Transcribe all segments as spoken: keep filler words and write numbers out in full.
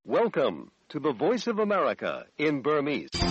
Welcome to the Voice of America in Burmese. ။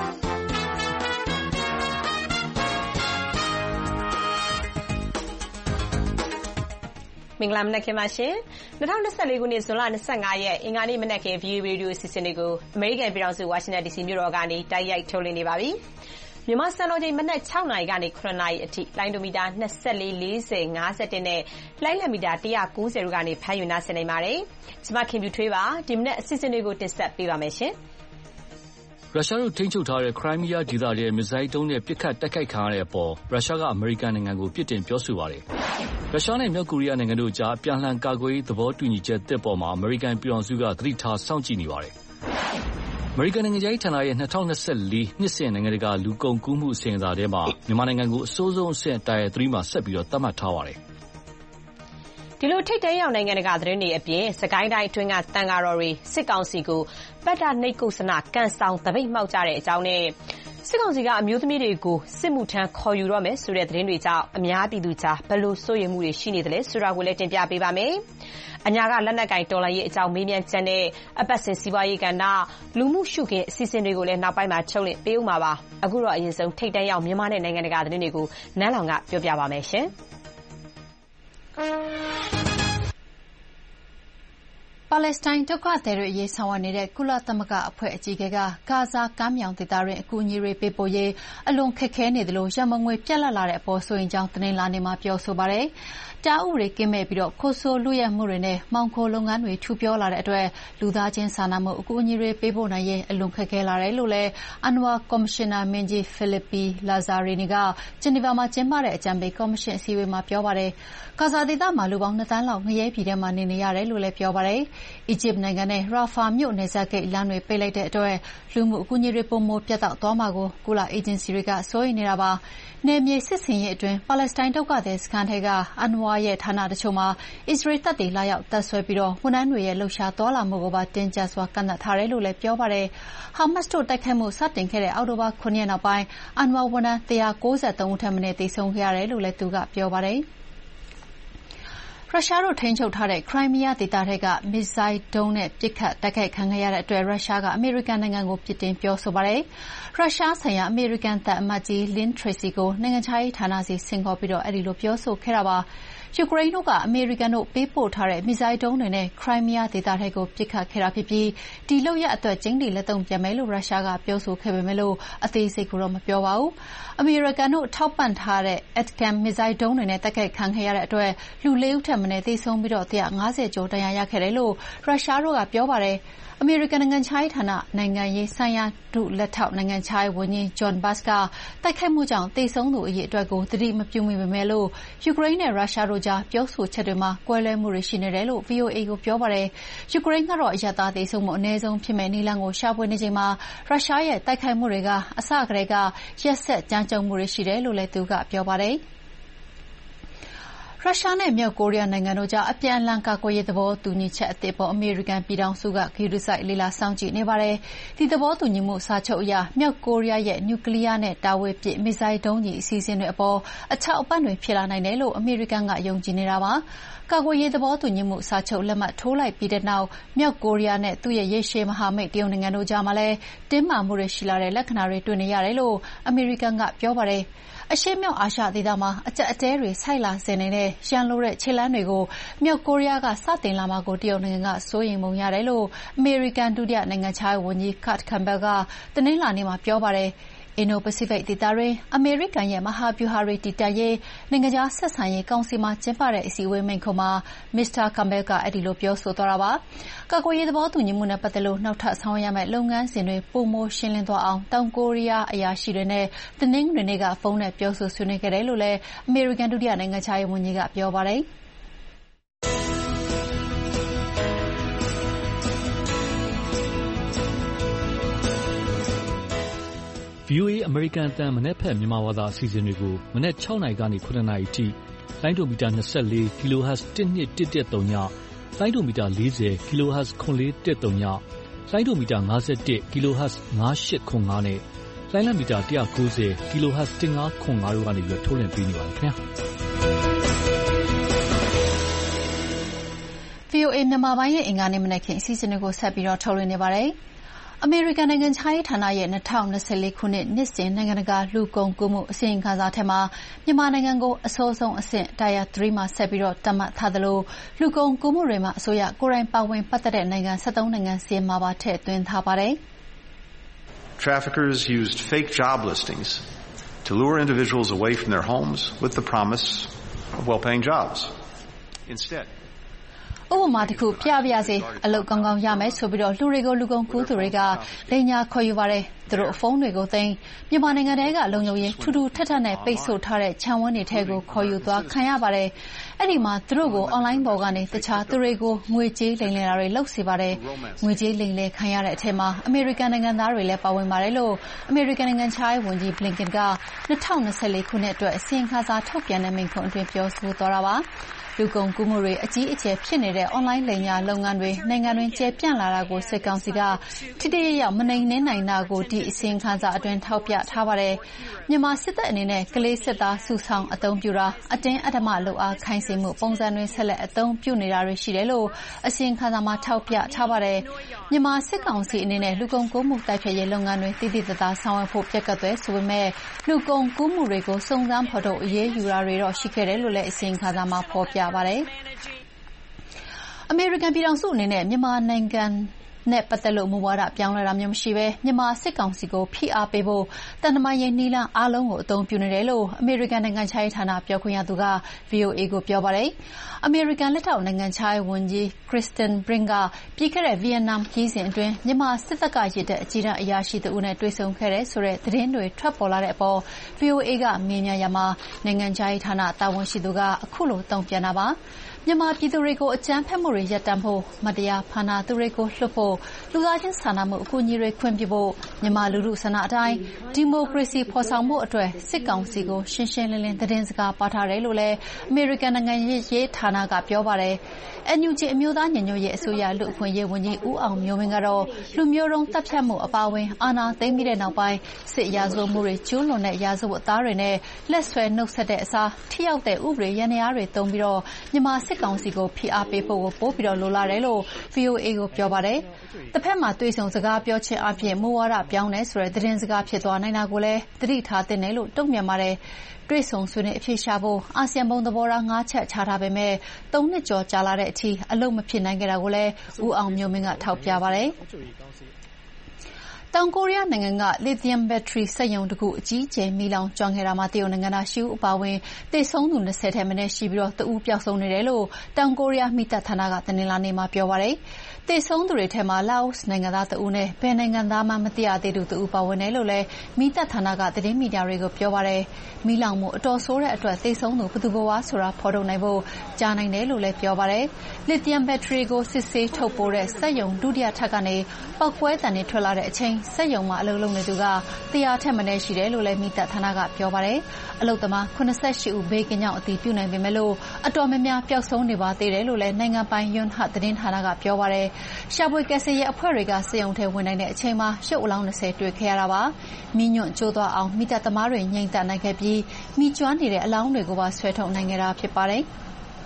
မင်္ဂလာမနက်ခင်းပါရှင်။၂၀၂၄ခုနှစ်ဇွန်လ၂၅ရက်အင်္ဂါနေ့မနက်ခင်း ဗီအိုအေ ရေဒီယိုအစီအစဉ်တွေကိုအမေရိကန်ပြည်ထောင်စုဝါရှင်တန်ဒီစီမြို့တော်ကနေတိုက်ရိုက်ထုတ်လွှင့်နေပါပြီ။မြန်မာစံတော်ချိန်မနက်၆နာရီကနေ၇နာရီအထိလိုင်းဒိုမီတာ၂၄ ၄၀ ၅၁နဲ့လိုင်းလံမီတာ၁၉၀တို့ကနေဖမ်းယူနိုင်နေပါတယ်။ကျွန်မခင်ဖြူထွေးပါဒီမနက်အစီအစဉ်တွေကိုတင်ဆက်ပေးပါမယ်ရှင်။ရုရှားတို့ထိန်းချုပ်ထားတဲ့ခရိုင်းမီးယားဒေသရဲ့မစ်ဇိုင်းဒုံးနဲ့ပစ်ခတ်တိုက်ခိုက်ခံရတဲ့အပေါ်ရုရှားကအမေရိကန်နိုင်ငံကိုပြစ်တင်ပြောဆိုပါတယ်။ရုရှားနဲ့မြောက်ကိုရီးယားနိုင်ငံတို့ကြားအပြန်အလှန်ကာကွယ်ရေးသဘောတူညီချက်သစ်ပေါ်မှာအမေရိကန်ပြည်ထောင်စုကသတိထားစောင့်ကြည့်နေပါတယ်။အမေရိကန်နိုင်ငံရေးဌာနရဲ့၂၀၂၄နှစ်စဉ်နိုင်ငံတကာလူကုန်ကူးမှုအစီရင်ခံစာထဲမှာမြန်မာနိုင်ငံကိုအဆိုးဆုံးအဆင့် Tier ၃မှာဆက်ပြီးသတ်မှတ်ထားပါတယ်။ဒီလိုထိပ်တန်းရောက်နိုင်ငံတကာသတင်းတွေအပြင်စကိုင်းတိုင်းအတွင်းကတန်ဃာတော်တွေစစ်ကောင်စီကိုပတ်တာနှိပ်ကုဆနာကန်ဆောင်တပိတ်မှောက်ကြတဲ့အကြောင်းနဲ့စစ်ကောင်စီကအမျိုးသမီးတွေကိုစစ်မှုထမ်းခေါ်ယူတော့မယ်ဆိုတဲ့သတင်းတွေကြောင့်အများပြည်သူကြားဘယ်လိုစိုးရိမ်မှုတွေရှိနေသလဲဆိုတာကိုလည်းတင်ပြပေးပါမယ်။အညာကလက်နက်ကင်တော်လှန်ရေးအကြောင်းမေးမြန်းချက်နဲ့အပတ်စဉ်စီးပွားရေးကဏ္ဍလူမှုရှုခင်းအစီအစဉ်တွေကိုလည်းနောက်ပိုင်းမှာထုတ်လွှင့်ပေးဦးမှာပါ။အခုတော့အရင်ဆုံးထိပ်တန်းရောက်မြန်မာနဲ့နိုင်ငံတကာသတင်းတွေကိုနန်းလောင်ကပြောပြပါမယ်ရှင်။ပါလက်စတိုင်းဒုက္ခသည်တွေအရေးဆောင်ရွက်နေတဲ့ကုလသမဂ္ဂအဖွဲ့အကြီးအကဲကဂါဇာကမ်းမြောင်ဒေသတွင်းအကူအညီတွေပေးပို့ရေးအလွန်ခက်ခဲနေသလိုရန်မငွေပြတ်လတ်လာတဲ့အပေါ်ဆိုရင်ကြောင်းတင်လာနေမှာပြောဆိုပါတယ်။တားဥတွေကင်းမဲ့ပြီးတော့ခိုးဆိုးလူရဲမှုတွေနဲ့မောင်ခိုလုပ်ငန်းတွေထူပြောလာတဲ့အတွက်လူသားချင်းစာနာမှုအကူအညီတွေပေးပို့နိုင်ရေးအလွန်ခက်ခဲလာတယ်လို့လည်းအန်ဝါကော်မရှင်နာမင်းကြီးဖိလစ်ပီလာဇာရီနီကဂျနီဗာမှာကျင်းပတဲ့အကြံပေးကော်မရှင်အစည်းအဝေးမှာပြောပါတယ်။ဂါဇာဒေသမှာလူပေါင်းနှစ်သန်းလောက်ငရဲပြည်ထဲမှာနေနေရတယ်လို့လည်းပြောပါတယ်။အီဂျစ်နိုင်ငံနဲ့ရာဖာမြို့နယ်စပ်ဂိတ်လမ်းတွေပိတ်လိုက်တဲ့အတွက်လူမှုအကူအညီတွေပုံမပြတ်တောက်သွားမှာကိုကုလအေဂျင်စီတွေကစိုးရိမ်နေတာပါ။နယ်မြေစစ်ဆင်ရေးအတွင်းပါလက်စတိုင်းဒုက္ခသည်စခန်းထဲကအန်ဝါရဲ့ဌာနတချို့မှာအစ္စရေးတပ်တွေလာရောက်တပ်ဆွဲပြီးတော့ဝန်ထမ်းတွေရဲ့လှုပ်ရှားသွားလာမှုကိုပါတင်းကျပ်စွာကန့်သတ်ထားတယ်လို့လည်းပြောပါတယ်။ဟာမတ်စ်တို့တိုက်ခိုက်မှုစတင်ခဲ့တဲ့အောက်တိုဘာ၇ရက်နောက်ပိုင်းအန်ဝါဝန်ထမ်း၁၉၃ဦးထက်မနည်းသေဆုံးခဲ့ရတယ်လို့လည်းသူကပြောပါတယ်။ရုရှားတို့ထိန်းချုပ်ထားတဲ့ခရိုင်းမီးယားဒေသထဲကမစ်ဇိုင်းဒုံးနဲ့ပစ်ခတ်တိုက်ခိုက်ခံခဲ့ရတဲ့အတွက်ရုရှားကအမေရိကန်နိုင်ငံကိုပြစ်တင်ပြောဆိုပါတယ်။ရုရှားဆိုင်ရာအမေရိကန်သံအမတ်ကြီးလင်းထရေစီကိုနိုင်ငံခြားရေးဌာနစီဆင့်ခေါ်ပြီးတော့အဲဒီလိုပြောဆိုခဲ့တာပါ။ယူကရိန်းတို့ကအမေရိကန်တို့ပေးပို့ထားတဲ့မစ်ဇိုင်းဒုံးတွေနဲ့ခရိုင်းမီးယားဒေသထဲကိုပစ်ခတ်ခဲ့တာဖြစ်ပြီးဒီလုပ်ရပ်အတွက်ကျင်းတီလက်တုံ့ပြန်မယ်လို့ရုရှားကပြောဆိုခဲ့ပေမဲ့လို့အသေးစိတ်ကိုတော့မပြောပါဘူး။အမေရိကန်တို့ထောက်ပံ့ထားတဲ့ အက်တကန်မစ်ဇိုင်းဒုံးတွေနဲ့တိုက်ခိုက်ခံခဲ့ရတဲ့အတွက်လူလေးဦးထက်မနည်းသေဆုံးပြီးတော့၁၅၀ကျော်ဒဏ်ရာရခဲ့တယ်လို့ရုရှားတို့ကပြောပါတယ်။အမေရိကန်နိုင်ငံခြားရေးဌာနနိုင်ငံရေးဆိုင်ရာဒုလက်ထောက်နိုင်ငံခြားရေးဝန်ကြီးဂျွန်ဘတ်စ်ကတိုက်ခိုက်မှုကြောင့်သေဆုံးသူအရေအတွက်ကိုသတိမပြုမိပေမဲ့လို့ယူကရိန်းနဲ့ရုရှားတို့ကြားပြောဆိုချက်တွေမှာကွဲလွဲမှုတွေရှိနေတယ်လို့ ဗီအိုအေ ကိုပြောပါတယ်။ယူကရိန်းကတော့အရပ်သားသေဆုံးမှုအနည်းဆုံးဖြစ်မဲ့နည်းလမ်းကိုရှာဖွေနေချိန်မှာရုရှားရဲ့တိုက်ခိုက်မှုတွေကအစကတည်းကရက်စက်ကြမ်းကြုတ်မှုတွေရှိတယ်လို့လည်းသူကပြောပါတယ်။ရုရှားနဲ့မြောက်ကိုရီးယားနိုင်ငံတို့ကြားအပြန်အလှန်ကာကွယ်ရေးသဘောတူညီချက်အသစ်ပေါ်အမေရိကန်ပြည်ထောင်စုကဂရုစိုက်လေ့လာစောင့်ကြည့်နေပါတယ်။ဒီသဘောတူညီမှုစာချုပ်အရမြောက်ကိုရီးယားရဲ့နျူကလ িয়ার နဲ့တာဝေးပစ်မစ်ဇိုင်းဒုံးကျည်အစီအစဉ်တွေအပေါ်အထောက်အပံ့တွေဖြစ်လာနိုင်တယ်လို့အမေရိကန်ကယုံကြည်နေတာပါ။ကာကွယ်ရေးသဘောတူညီမှုစာချုပ်လက်မှတ်ထိုးလိုက်ပြီးတဲ့နောက်မြောက်ကိုရီးယားနဲ့သူ့ရဲ့ရေရှည်မဟာမိတ်တရုတ်နိုင်ငံတို့ကြားမှာလည်းတင်းမာမှုတွေရှိလာတဲ့လက္ခဏာတွေတွေ့နေရတယ်လို့အမေရိကန်ကပြောပါတယ်။အရှေ့မြောက်အာရှဒေသမှာအကျပ်အတည်းတွေဆိုက်လာစေနေတဲ့ရန်လိုတဲ့ခြေလှမ်းတွေကိုမြောက်ကိုရီးယားကစတင်လာမှာကိုတရုတ်နိုင်ငံကစိုးရိမ်ပုံရတယ်လို့အမေရိကန်ဒုတိယနိုင်ငံခြားရေးဝန်ကြီးကတ်ကမ်ဘယ်ကတနင်္လာနေ့မှာပြောပါတယ်။အင်ဒိုပစိဖိတ်ဒေသတွင်းအမေရိကန်ရဲ့မဟာဗျူဟာတွေတည်တံ့ရေးနိုင်ငံခြားဆက်ဆံရေးကောင်စီမှာကျင်းပတဲ့အစည်းအဝေးမိန့်ခွန်းမှာမစ္စတာကမ်ဘယ်ကအဲဒီလိုပြောဆိုသွားတာပါ။ကာကွယ်ရေးသဘောတူညီမှုနဲ့ပတ်သက်လို့နောက်ထပ်ဆောင်ရွက်ရမယ့်လုပ်ငန်းစဉ်တွေပိုမိုရှင်းလင်းသွားအောင်တောင်ကိုရီးယားအရာရှိတွေနဲ့တနင်္ဂနွေနေ့ကဖုန်းနဲ့ပြောဆိုဆွေးနွေးခဲ့တယ်လို့လည်းအမေရိကန်ဒုတိယနိုင်ငံခြားရေးဝန်ကြီးကပြောပါတယ်။ဗီအိုအေအမေရိကန်အသံမနက်ဖြန်မြန်မာဘာသာအစီအစဉ်တွေကိုမနက်၆နာရီကနေ၇နာရီအထိလိုင်းဒိုမီတာ၂၄ kilohertz တစ်နှစ်တစ်တစ်သုံးညလိုင်းဒိုမီတာ၄၀ kilohertz ခွန်လေးတစ်သုံးညလိုင်းဒိုမီတာ၅၁ kilohertz ၅၈ခွန်၅နဲ့လိုင်းလံမီတာ၁၉၀ kilohertz ၁၅ခွန်၅တို့ကနေပြီးထုတ်လွှင့်ပေးနေပါတယ်ခင်ဗျာ။ဗီ O A မြန်မာပိုင်းရဲ့အင်္ဂါနေ့မနက်ခင်းအစီအစဉ်တွေကိုဆက်ပြီးတော့ထုတ်လွှင့်နေပါတယ်။အမေရိကန်နိုင်ငံခြားရေးဌာနရဲ့၂၀၂၄ခုနှစ်နှစ်စဉ်နိုင်ငံတကာလူကုန်ကူးမှုအစီရင်ခံစာထဲမှာမြန်မာနိုင်ငံကိုအဆိုးဆုံးအဆင့် Tier 3မှာဆက်ပြီးတော့သတ်မှတ်ထားသလိုလူကုန်ကူးမှုတွေမှာအစိုးရကိုယ်တိုင်ပါဝင်ပတ်သက်တဲ့နိုင်ငံ၁၃နိုင်ငံစာရင်းမှာပါထည့်သွင်းထားပါတယ်။ Traffickers used fake job listings to lure individuals away from their homes with the promise of well-paying jobs. Instead, ဥပမာတစ်ခုပြပြစေအလုပ်ကောင်းကောင်းရမယ်ဆိုပြီးတော့လူတွေကိုလူကုန်ကူးသူတွေကလိမ်ညာခေါ်ယူပါတယ်သူတို့ဖုန်းတွေကိုသိမ်းမြန်မာနိုင်ငံထဲကလုံခြုံရေးထူးထူးထပ်ထပ်နဲ့ပိတ်ဆို့ထားတဲ့ခြံဝန်းတွေထဲကိုခေါ်ယူသွားခံရပါတယ်အဲ့ဒီမှာသူတို့ကို online ပေါ်ကနေတခြားသူတွေကိုငွေကြေးလိမ်လည်တာတွေလုပ်စေပါတယ်ငွေကြေးလိမ်လည်ခံရတဲ့အထက်မှာအမေရိကန်နိုင်ငံသားတွေလည်းပါဝင်ပါတယ်လို့အမေရိကန်နိုင်ငံခြားရေးဝန်ကြီး Blinken က၂၀၂၄ခုနှစ်အတွက်အစီရင်ခံစာထုတ်ပြန်တဲ့မိန့်ခွန်းအတွင်းပြောဆိုသွားတာပါလူကုန်ကူးမှုတွေအကြီးအကျယ်ဖြစ်နေတဲ့ online လိမ်ညာလုပ်ငန်းတွေနိုင်ငံတွင်းကျယ်ပြန့်လာတာကိုစစ်ကောင်စီကထိထိရောက်ရောက်မနှိမ်နင်းနိုင်တာကိုဒီအစီရင်ခံစာအတွင်းထောက်ပြထားပါတယ်။မြန်မာစစ်တပ်အနေနဲ့ကလေးစစ်သားစုဆောင်အသုံးပြုတာအတင်းအဓမ္မလုပ်အားခိုင်းစေမှုပုံစံတွေဆက်လက်အသုံးပြုနေတာတွေရှိတယ်လို့အစီရင်ခံစာမှာထောက်ပြထားပါတယ်။မြန်မာစစ်ကောင်စီအနေနဲ့လူကုန်ကူးမှုတိုက်ဖျက်ရေးလုပ်ငန်းတွေတည်တည်တသားဆောင်ရွက်ဖို့ပြက်ကသွဲဆိုပေမဲ့လူကုန်ကူးမှုတွေကိုစုံစမ်းဖော်ထုတ်အရေးယူတာတွေတော့ရှိခဲ့တယ်လို့လည်းအစီရင်ခံစာမှာဖော်ပြပါတယ်။အမေရိကန်ပြည်ထောင်စုအနေနဲ့မြန်မာနိုင်ငံနဲ့ပတ်သက်လို့မူဝါဒပြောင်းလဲတာမျိုးမရှိဘဲမြန်မာစစ်ကောင်စီကိုဖိအားပေးဖို့တန်တမာရေးနီလန်းအားလုံးကိုအသုံးပြုနေတယ်လို့အမေရိကန်နိုင်ငံခြားရေးဌာနပြောခွင့်ရသူက ဗွီအိုအေ ကိုပြောပါတယ်။အမေရိကန်လက်ထောက်နိုင်ငံခြားရေးဝန်ကြီး Kristen Brink ကပြီးခဲ့တဲ့ဗီယက်နမ်ခရီးစဉ်အတွင်းမြန်မာစစ်တပ်ကရစ်တဲ့အကြီးတန်းအရာရှိသူနဲ့တွေ့ဆုံခဲ့တဲ့ဆိုတဲ့သတင်းတွေထွက်ပေါ်လာတဲ့အပေါ် ဗွီအိုအေ ကမေးမြန်းရမှာနိုင်ငံခြားရေးဌာနတာဝန်ရှိသူကအခုလိုတုံ့ပြန်တာပါ။မြန်မာပြည်သူတွေကိုအကြမ်းဖက်မှုတွေရပ်တန့်ဖို့မတရားဖမ်းဆီးသူတွေကိုလွှတ်ဖို့လူသားချင်းစာနာမှုအကူအညီတွေခွင့်ပြုဖို့မြန်မာလူထုဆန္ဒအတိုင်းဒီမိုကရေစီဖော်ဆောင်မှုအတွက်စစ်ကောင်စီကိုရှင်းရှင်းလင်းလင်းသတင်းစကားပါထားတယ်လို့လည်းအမေရိကန်နိုင်ငံရေးဌာနကပြောပါတယ်။ အန် ယူ ဂျီ အမျိုးသားညီညွတ်ရေးအစိုးရလူ့အခွင့်အရေးဝန်ကြီးဦးအောင်မျိုးမင်းကတော့လူမျိုးတုံးတပ်ဖြတ်မှုအပါအဝင်အာဏာသိမ်းပြီးတဲ့နောက်ပိုင်းစစ်ရာဇဝတ်မှုတွေကျူးလွန်တဲ့ရာဇဝတ်သားတွေနဲ့လက်ဆွဲနှုတ်ဆက်တဲ့အစားထိရောက်တဲ့ဥပဒေရန်ရာတွေသုံးပြီးတော့မြန်မာစစ်ကောင်စီကိုဖိအားပေးဖို့ပို့ပြီးတော့လိုလာတယ်လို့ ဗွီအိုအေ ကိုပြောပါတယ်။တစ်ဖက်မှာတွေ့ဆုံစကားပြောခြင်းအပြင်မူဝါဒပြောင်းလဲဆိုတဲ့သတင်းစကားဖြစ်သွားနိုင်တာကိုလည်းသတိထားသင့်တယ်လို့တုံ့ပြန်ပါတယ်။တွေ့ဆုံဆွေးနွေးအဖြေရှာဖို့အာဆီယံဘုံသဘောထား၅ချက်ချထားပေမဲ့သုံးနှစ်ကျော်ကြာလာတဲ့အထိအလုပ်မဖြစ်နိုင်ခဲ့တာကိုလည်းဦးအောင်မျိုးမင်းကထောက်ပြပါတယ်။တောင်ကိုရီးယားနိုင်ငံကလီသီယမ်ဘက်ထရီစက်ရုံတစ်ခုအကြီးအကျယ်မီးလောင်ကျွမ်းခဲ့တာမှာတရုတ်နိုင်ငံသားရှစ်ဦးအပါအဝင်သေဆုံးသူ၂၀ထက်မနည်းရှိပြီးတော့တဦးပျောက်ဆုံးနေတယ်လို့တောင်ကိုရီးယားမီးသတ်ဌာနကတနင်္လာနေ့မှာပြောပါတယ်။သေဆုံးသူတွေထဲမှာလာအိုနိုင်ငံသားတဦးနဲ့ဘယ်နိုင်ငံသားမှမသိရသေးသူတဦးပါဝင်တယ်လို့လည်းမီးသတ်ဌာနကသတင်းမီဒီယာတွေကိုပြောပါတယ်။မီးလောင်မှုအတော်ဆိုးတဲ့အတွက်သေဆုံးသူဘယ်သူဘဝဆိုတာဖော်ထုတ်နိုင်ဖို့ကြားနိုင်တယ်လို့လည်းပြောပါတယ်။လီသီယမ်ဘက်ထရီကိုစစ်ဆေးထုတ်ပိုးတဲ့စက်ရုံဒုတိယထပ်ကနေပောက်ကွဲတံတွေထွက်လာတဲ့အချိန်စက်ရုံမှာအလုပ်လုပ်နေသူကတရားထက်မနည်းရှိတယ်လို့လည်းမီးသတ်ဌာနကပြောပါတယ်။အလုပ်သမားခုနှစ်ဆယ့်ရှစ်ဦးဘေးကင်းကြောင်းအတည်ပြုနိုင်ပေမဲ့လို့အတော်များများပျောက်ဆုံးနေပါသေးတယ်လို့လည်းနိုင်ငံပိုင်ယွန်းဟတ်သတင်းဌာနကပြောပါတယ်။ရှာဖွေကယ်ဆယ်ရေးအဖွဲ့တွေကစက်ရုံထဲဝင်နိုင်တဲ့အချိန်မှာရုပ်အလောင်း၂၀တွေ့ခဲ့ရတာပါ။မီးညွန့်ကျိုးသွားအောင်မီးသတ်သမားတွေငြိမ်သက်နိုင်ခဲ့ပြီးမီးကျွမ်းနေတဲ့အလောင်းတွေကိုပါဆွဲထုတ်နိုင်ခဲ့တာဖြစ်ပါတယ်။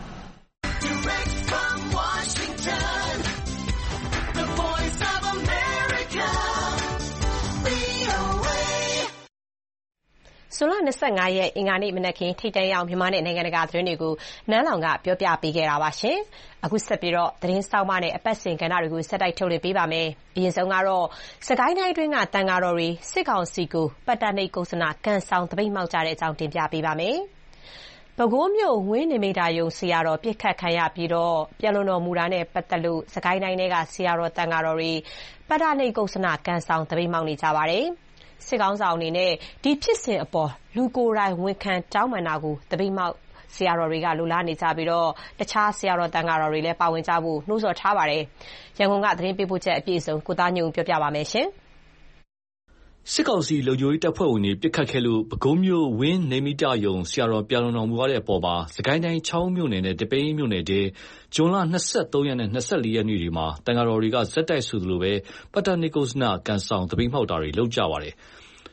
ဇွန်လ၂၅ရက်အင်္ဂါနေ့မနက်ခင်းထိပ်တန်းရောက်မြန်မာနဲ့နိုင်ငံတကာသတင်းတွေကိုနန်းလောင်ကပြောပြပေးခဲ့တာပါရှင်။အခုဆက်ပြီးတော့သတင်းဆောင်းပါးနဲ့အပတ်စဉ်ကဏ္ဍတွေကိုဆက်တိုက်ထုတ်လွှင့်ပေးပါမယ်။အရင်ဆုံးကတော့စကိုင်းတိုင်းအတွင်းကတန်ဃာတော်တွေစစ်ကောင်စီကိုပတ်တာနိတ်ကုသနာကန်ဆောင်တပိတ်မှောက်ကြတဲ့အကြောင်းတင်ပြပေးပါမယ်။ပဲခူးမြို့ဝင်းနေမိတာယုံဆရာတော်ပြစ်ခတ်ခံရပြီးတော့ပြန်လွန်တော်မူတာနဲ့ပတ်သက်လို့စကိုင်းတိုင်းထဲကဆရာတော်တန်ဃာတော်တွေပတ်တာနိတ်ကုသနာကန်ဆောင်တပိတ်မှောက်နေကြပါတယ်။စစ်ကောင်ဆောင်အနေနဲ့ဒီဖြစ်စဉ်အပေါ်လူကိုယ်တိုင်ဝန်ခံတောင်းပန်တာကိုတပိတ်မှောက်ဆရာတော်တွေကလိုလားနေကြပြီးတော့တခြားဆရာတော်တန်ဃာတော်တွေလည်းပါဝင်ကြဖို့နှိုးဆော်ထားပါတယ်။ရန်ကုန်ကသတင်းပေးပို့ချက်အပြည့်အစုံကိုသားညုံပြောပြပါမယ်ရှင်။စစ်ကောင်စီလုံခြုံရေးတပ်ဖွဲ့ဝင်တွေပစ်ခတ်ခဲ့လို့ပဲခူးမြို့ဝင်းနေမိတယုံဆရာတော်ပြန်လွန်တော်မူတဲ့အပေါ်မှာစကိုင်းတိုင်းချောင်းမြို့နယ်နဲ့တပိန်းမြို့နယ်တွေဇွန်လ၂၃ရက်နဲ့၂၄ရက်နေ့တွေမှာတန်ဃာတော်တွေကဇက်တိုက်ဆိုသလိုပဲပတ်တာနိကုစနာကန်ဆောင်တပိတ်မှောက်တာတွေလုပ်ကြပါတယ်။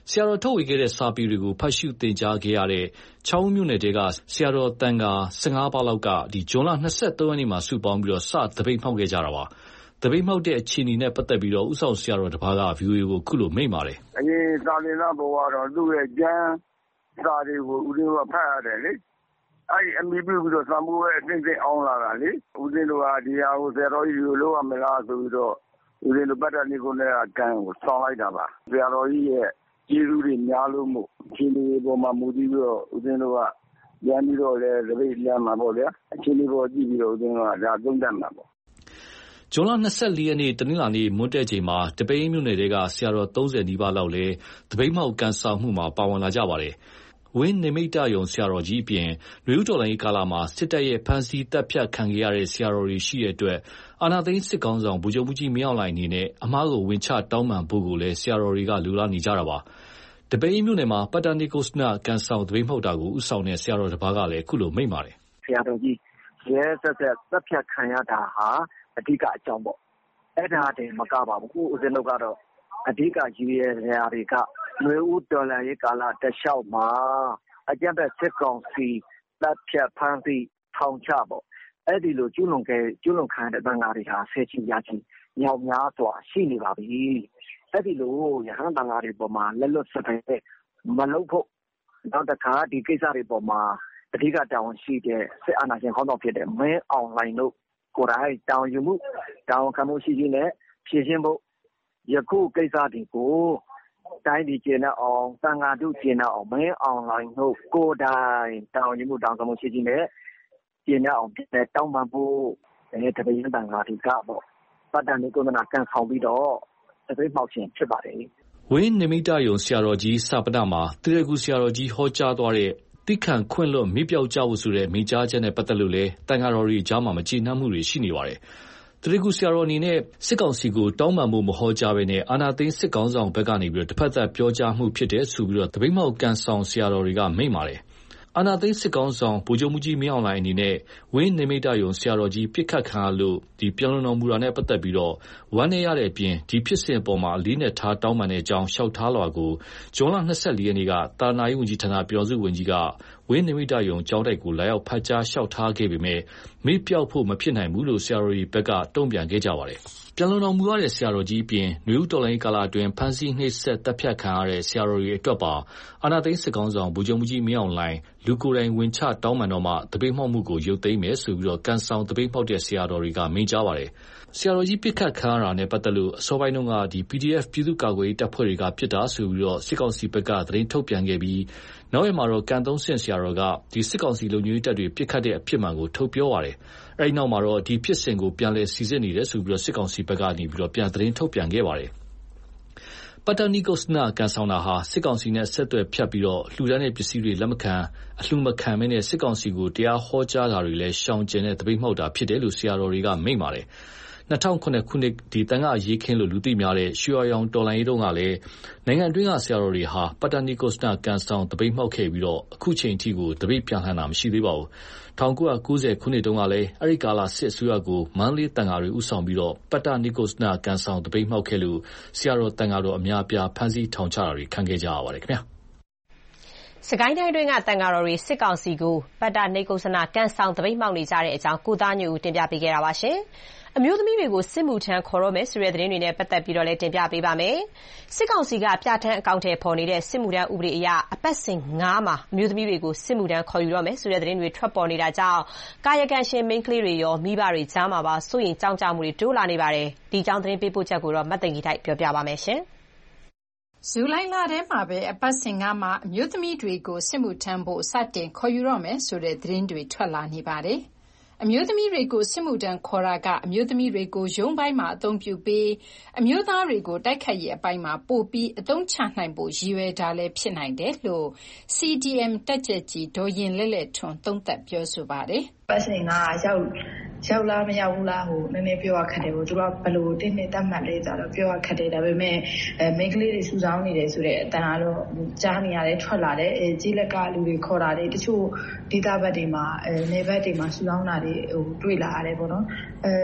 ဆရာတော်ထုတ်ဝေခဲ့တဲ့စာပေတွေကိုဖတ်ရှုသင်ကြားခဲ့ရတဲ့ချောင်းမြို့နယ်တဲကဆရာတော်တန်ခါဆယ့်ငါးပါးလောက်ကဒီဇွန်လ၂၃ရက်နေ့မှာစုပေါင်းပြီးတော့စသပိတ်မှောက်ခဲ့ကြတာပါ။သပိတ်မှောက်တဲ့အခြေအနေနဲ့ပတ်သက်ပြီးတော့ဥဆောင်ဆရာတော်တစ်ပါးက ဗီအိုအေ ကိုခုလိုမိန့်ပါတယ်။အရင်သာသနာ့ဘဝတော့သူ့ရဲ့ကျမ်းစာတွေကိုဦးဇင်းတို့ကဖတ်ရတယ်လေ။အဲ့ဒီအမိပြုပြီးတော့သံဃာ့ရဲ့အသိစိတ်အောင်လာတာလေ။ဦးဇင်းတို့ကဒီဟာကိုဆရာတော်ကြီးကိုလိုရမလားဆိုပြီးတော့ဦးဇင်းတို့ပတ္တနိကုနဲ့အကံကိုဆောင်းလိုက်တာပါ။ဆရာတော်ကြီးရဲ့ကျေးဇူးတွေများလို့မို့အခြေအနေပေါ်မှာမူတည်ပြီးတော့ဦးဇင်းတို့ကရန်ပြီးတော့လည်းတပိတ်လမ်းမှာပေါ့ဗျာအခြေအနေပေါ်ကြည့်ပြီးတော့ဦးဇင်းတို့ကဒါသုံးသပ်မှာပေါ့ဇွန်လ၂၄ရက်နေ့တနင်္လာနေ့မွန်းတည့်ချိန်မှာတပိတ်မြို့နယ်တွေကဆရာတော်သုံးဆယ်နီးပါးလောက်လည်းတပိတ်မှောက်ကန်ဆောင်မှုမှာပါဝင်လာကြပါတယ်။ဝင်းနိမိတ်တယုံဆရာတော်ကြီးအပြင်နွေဦးတော်လိုင်းကာလမှာစစ်တပ်ရဲ့ဖမ်းဆီးတပ်ဖြတ်ခံခဲ့ရတဲ့ဆရာတော်တွေရှိတဲ့အတွက်အာဏာသိမ်းစစ်ကောင်ဆောင်ဗိုလ်ချုပ်မှုကြီးမင်းအောင်လှိုင်အနေနဲ့အမားကိုဝင်ချတောင်းပန်ဖို့ကိုလည်းဆရာတော်တွေကလူလာနေကြတာပါ။တပိတ်မြို့နယ်မှာပတ္တနိကုစနကန်ဆောင်တပိတ်မှောက်တာကိုဥဆောင်တဲ့ဆရာတော်တစ်ပါးကလည်းခုလိုမိန့်ပါတယ်။ဆရာတော်ကြီးရဲဆက်ဆက်တပ်ဖြတ်ခံရတာဟာအဓိကအကြောင်းပေါ့အဲ့ဒါတည်းမကပါဘူးဦးဇင်းတို့ကတော့အဓိကရည်ရည်ရာတွေကနွေဦးတော်လှန်ရေးကာလတလျှောက်မှာအကြမ်းဖက်စစ်ကောင်စီတပ်ဖြတ်ဖမ်းဆီးထောင်ချပေါ့အဲ့ဒီလိုကျူးလွန်ခဲ့ကျူးလွန်ခံတဲ့တန်ဃာတွေဟာဆဲချီရချီညောင်များစွာရှိနေပါပြီအဲ့ဒီလိုရဟန်းတန်ဃာတွေပေါ်မှာလက်လွတ်စပယ်မလုပ်ဖို့နောက်တစ်ခါဒီကိစ္စတွေပေါ်မှာအဓိကတာဝန်ရှိတဲ့စစ်အာဏာရှင်ခေါင်းဆောင်ဖြစ်တဲ့မင်းအောင်လှိုင်တို့ကိုယ်တိုင်တောင်းယူမှုတောင်းခံမှုရှိခြင်းနဲ့ဖြည့်ရှင်းဖို့ယခုကိစ္စတွေကိုတိုင်းပြည်ကျင်းအောင်သံဃာတို့ကျင်းအောင်မင်းအောင်လှိုင်တို့ကိုယ်တိုင်တောင်းယူမှုတောင်းခံမှုရှိခြင်းနဲ့ကျင်းအောင်ဖြစ်တဲ့တောင်းပန်ဖို့အဲတပည့်တန်ဃာတွေကပေါ့ပတ္တနိကုသနာကန်ဆောင်ပြီးတော့တပည့်ပေါက်ခြင်းဖြစ်ပါတယ်ဝင်းနိမိတ်တယုံဆရာတော်ကြီးစပဒမှာတရကူဆရာတော်ကြီးဟောကြားသွားတဲ့တိခန့်ခွင့်လွတ်မိပြောက်ကြဖို့ဆိုတဲ့မိကြားချက်နဲ့ပတ်သက်လို့လဲတန်ဃာတော်တွေကြားမှာမကျေနပ်မှုတွေရှိနေပါတယ်။တရကူဆရာတော်အနေနဲ့စစ်ကောင်စီကိုတောင်းပန်မှုမဟောကြားဘဲနဲ့အာဏာသိမ်းစစ်ကောင်ဆောင်ဘက်ကနေပြီးတော့တစ်ဖက်သက်ပြောကြားမှုဖြစ်တဲ့ဆိုပြီးတော့တပိတ်မောက်ကန်ဆောင်ဆရာတော်တွေကမိန့်ပါတယ်။အာဏာသိမ်းစစ်ကောင်ဆောင်ဗိုလ်ချုပ်မှုကြီးမင်းအောင်လှိုင်အနေနဲ့ဝင်းနိမိတ်တယုံဆရာတော်ကြီးပြစ်ခတ်ခံရလို့ဒီပြောင်းလဲတော်မူတာနဲ့ပတ်သက်ပြီးတော့ဝမ်းနည်းရတဲ့အပြင်ဒီဖြစ်စဉ်အပေါ်မှာလေးနဲ့ထားတောင်းပန်တဲ့အကြောင်းလျှောက်ထားလွှာကိုဇွန်လ၂၄ရက်နေ့ကတာနာရေးဝန်ကြီးဌာနပြောစုဝန်ကြီးကဝင်းနိမိတ်တယုံကျောင်းတိုက်ကိုလာရောက်ဖတ်ကြားလျှောက်ထားခဲ့ပေမဲ့မေ့ပြောက်ဖို့မဖြစ်နိုင်ဘူးလို့ဆရာတော်ကြီးဘက်ကတုံ့ပြန်ခဲ့ကြပါတယ်။ပြန်လုံတော်မူရတဲ့ဆရာတော်ကြီးအပြင်နွေဦးတော်လိုင်းကာလအတွင်းဖမ်းဆီးနှိပ်စက်တပ်ဖြတ်ခံရတဲ့ဆရာတော်တွေအတွက်ပါအာဏာသိမ်းစစ်ကောင်ဆောင်ဗိုလ်ချုပ်မှုကြီးမင်းအောင်လှိုင်လူကိုယ်တိုင်ဝင်ချတောင်းပန်တော့မှတပိတ်မှောက်မှုကိုရုပ်သိမ်းမယ်ဆိုပြီးတော့ကန်ဆောင်တပိတ်မှောက်တဲ့ဆရာတော်တွေကမိန့်ကြားပါတယ်။ဆရာတော်ကြီးပြစ်ခတ်ခံရတာနဲ့ပတ်သက်လို့အစောပိုင်းတုန်းကဒီ ပီ ဒီ အက်ဖ် ပြည်သူ့ကာကွယ်ရေးတပ်ဖွဲ့တွေကပြစ်တာဆိုပြီးတော့စစ်ကောင်စီဘက်ကသတင်းထုတ်ပြန်ခဲ့ပြီးနောက်ရက်မှာတော့ကန်သုံးဆင့်ဆရာတော်ကဒီစစ်ကောင်စီလုံခြုံရေးတပ်တွေပြစ်ခတ်တဲ့အဖြစ်မှန်ကိုထုတ်ပြောပါတယ်။အဲဒီနောက်မှာတော့ဒီဖြစ်စဉ်ကိုပြန်လည်စီစစ်နေတယ်ဆိုပြီးတော့စစ်ကောင်စီဘက်ကနေပြီးတော့ပြန်သတင်းထုတ်ပြန်ခဲ့ပါတယ်။ပတ္တနိကုစနကန်ဆောင်တာဟာစစ်ကောင်စီနဲ့ဆက်သွယ်ဖြတ်ပြီးတော့လှူဒန်းတဲ့ပစ္စည်းတွေလက်မခံအလှူမခံမင်းနဲ့စစ်ကောင်စီကိုတရားဟောကြားတာတွေလည်းရှောင်ကျဉ်တဲ့တပိတ်မှောက်တာဖြစ်တယ်လို့ဆရာတော်တွေကမိန့်ပါတယ်။၂၀၀၇ခုနှစ်ဒီတန်ခါရေးခင်းလို့လူသိများတဲ့ရွှေရောင်တော်လိုင်းရေးတုန်းကလည်းနိုင်ငံတွင်းကဆရာတော်တွေဟာပတ္တနိကုစနကန်ဆောင်တပိတ်မှောက်ခဲ့ပြီးတော့အခုချိန်ထိကိုတပိတ်ပြန်လှန်တာမရှိသေးပါဘူး။၁၉၉၀ခုနှစ်တုန်းကလည်းအဲဒီကာလစစ်အစိုးရကိုမန္တလေးတန်ခါတွေဥဆောင်ပြီးတော့ပတ္တနိကုစနကန်ဆောင်တပိတ်မှောက်ခဲ့လို့ဆရာတော်တန်ခါတော်အများအပြားဖမ်းဆီးထောင်ချတာတွေခံခဲ့ကြရပါတယ်ခင်ဗျာ။စကိုင်းတိုင်းတွင်းကတန်ဃာတော်တွေစစ်ကောင်စီကိုပတ္တနိကုစနကန်ဆောင်တပိတ်မှောက်နေကြတဲ့အကြောင်းကိုသားညူတင်ပြပေးခဲ့တာပါရှင်။အမျိုးသမီးတွေကိုစစ်မှုထမ်းခေါ်တော့မယ်ဆိုတဲ့သတင်းတွေနဲ့ပတ်သက်ပြီးတော့လည်းတင်ပြပေးပါမယ်။စစ်ကောင်စီကပြဋ္ဌာန်းအကောင့်ထဲပေါ်နေတဲ့စစ်မှုထမ်းဥပဒေအရအပတ်စဉ်ငါးမှာအမျိုးသမီးတွေကိုစစ်မှုထမ်းခေါ်ယူတော့မယ်ဆိုတဲ့သတင်းတွေထွက်ပေါ်နေတာကြောင့်ကာယကံရှင်မိန်းကလေးတွေရောမိဘတွေကြားမှာပါစိုးရိမ်ကြောက်ကြမှုတွေတိုးလာနေပါတယ်။ဒီအကြောင်းသတင်းပေးပို့ချက်ကိုတော့မတ်သိင်ကြီးတိုက်ပြောပြပါမယ်ရှင်။ဇူလိုင်လထဲမှာပဲအပတ်စဉ်ငါးမှာအမျိုးသမီးတွေကိုစစ်မှုထမ်းဖို့စတင်ခေါ်ယူတော့မယ်ဆိုတဲ့သတင်းတွေထွက်လာနေပါတယ်။အမျိုးသမီးတွေကိုစစ်မှုထမ်းခေါ်တာကအမျိုးသမီးတွေကိုရုံးပိုင်းမှာအသုံးပြုပြီးအမျိုးသားတွေကိုတိုက်ခိုက်ရေးအပိုင်းမှာပို့ပြီးအသုံးချနိုင်ဖို့ရည်ရွယ်တာလည်းဖြစ်နိုင်တယ်လို့ စီ ဒီ အမ် တက်ကြွကြီးဒေါ်ရင်လဲ့လဲ့ထွန်းသုံးသပ်ပြောဆိုပါတယ်။ပတ်စဉ်ကရောက်ရောက်လားမရောက်ဘူးလားဟိုနည်းနည်းပြောရခက်တယ်ဟိုသူတို့ကဘယ်လိုတင်းနေတတ်မှတ်လဲဆိုတော့ပြောရခက်တယ်ဒါပေမဲ့အဲမိန်းကလေးတွေစူဆောင်းနေတယ်ဆိုတဲ့အတန်ကတော့ကြားနေရတယ်ထွက်လာတယ်အဲကြီးလက်ကလူတွေခေါ်တာတွေတချို့ဒေသဘက်တွေမှာအဲနေဘက်တွေမှာစူဆောင်းတာတွေဟိုတွေ့လာရတယ်ပေါ့နော်အဲ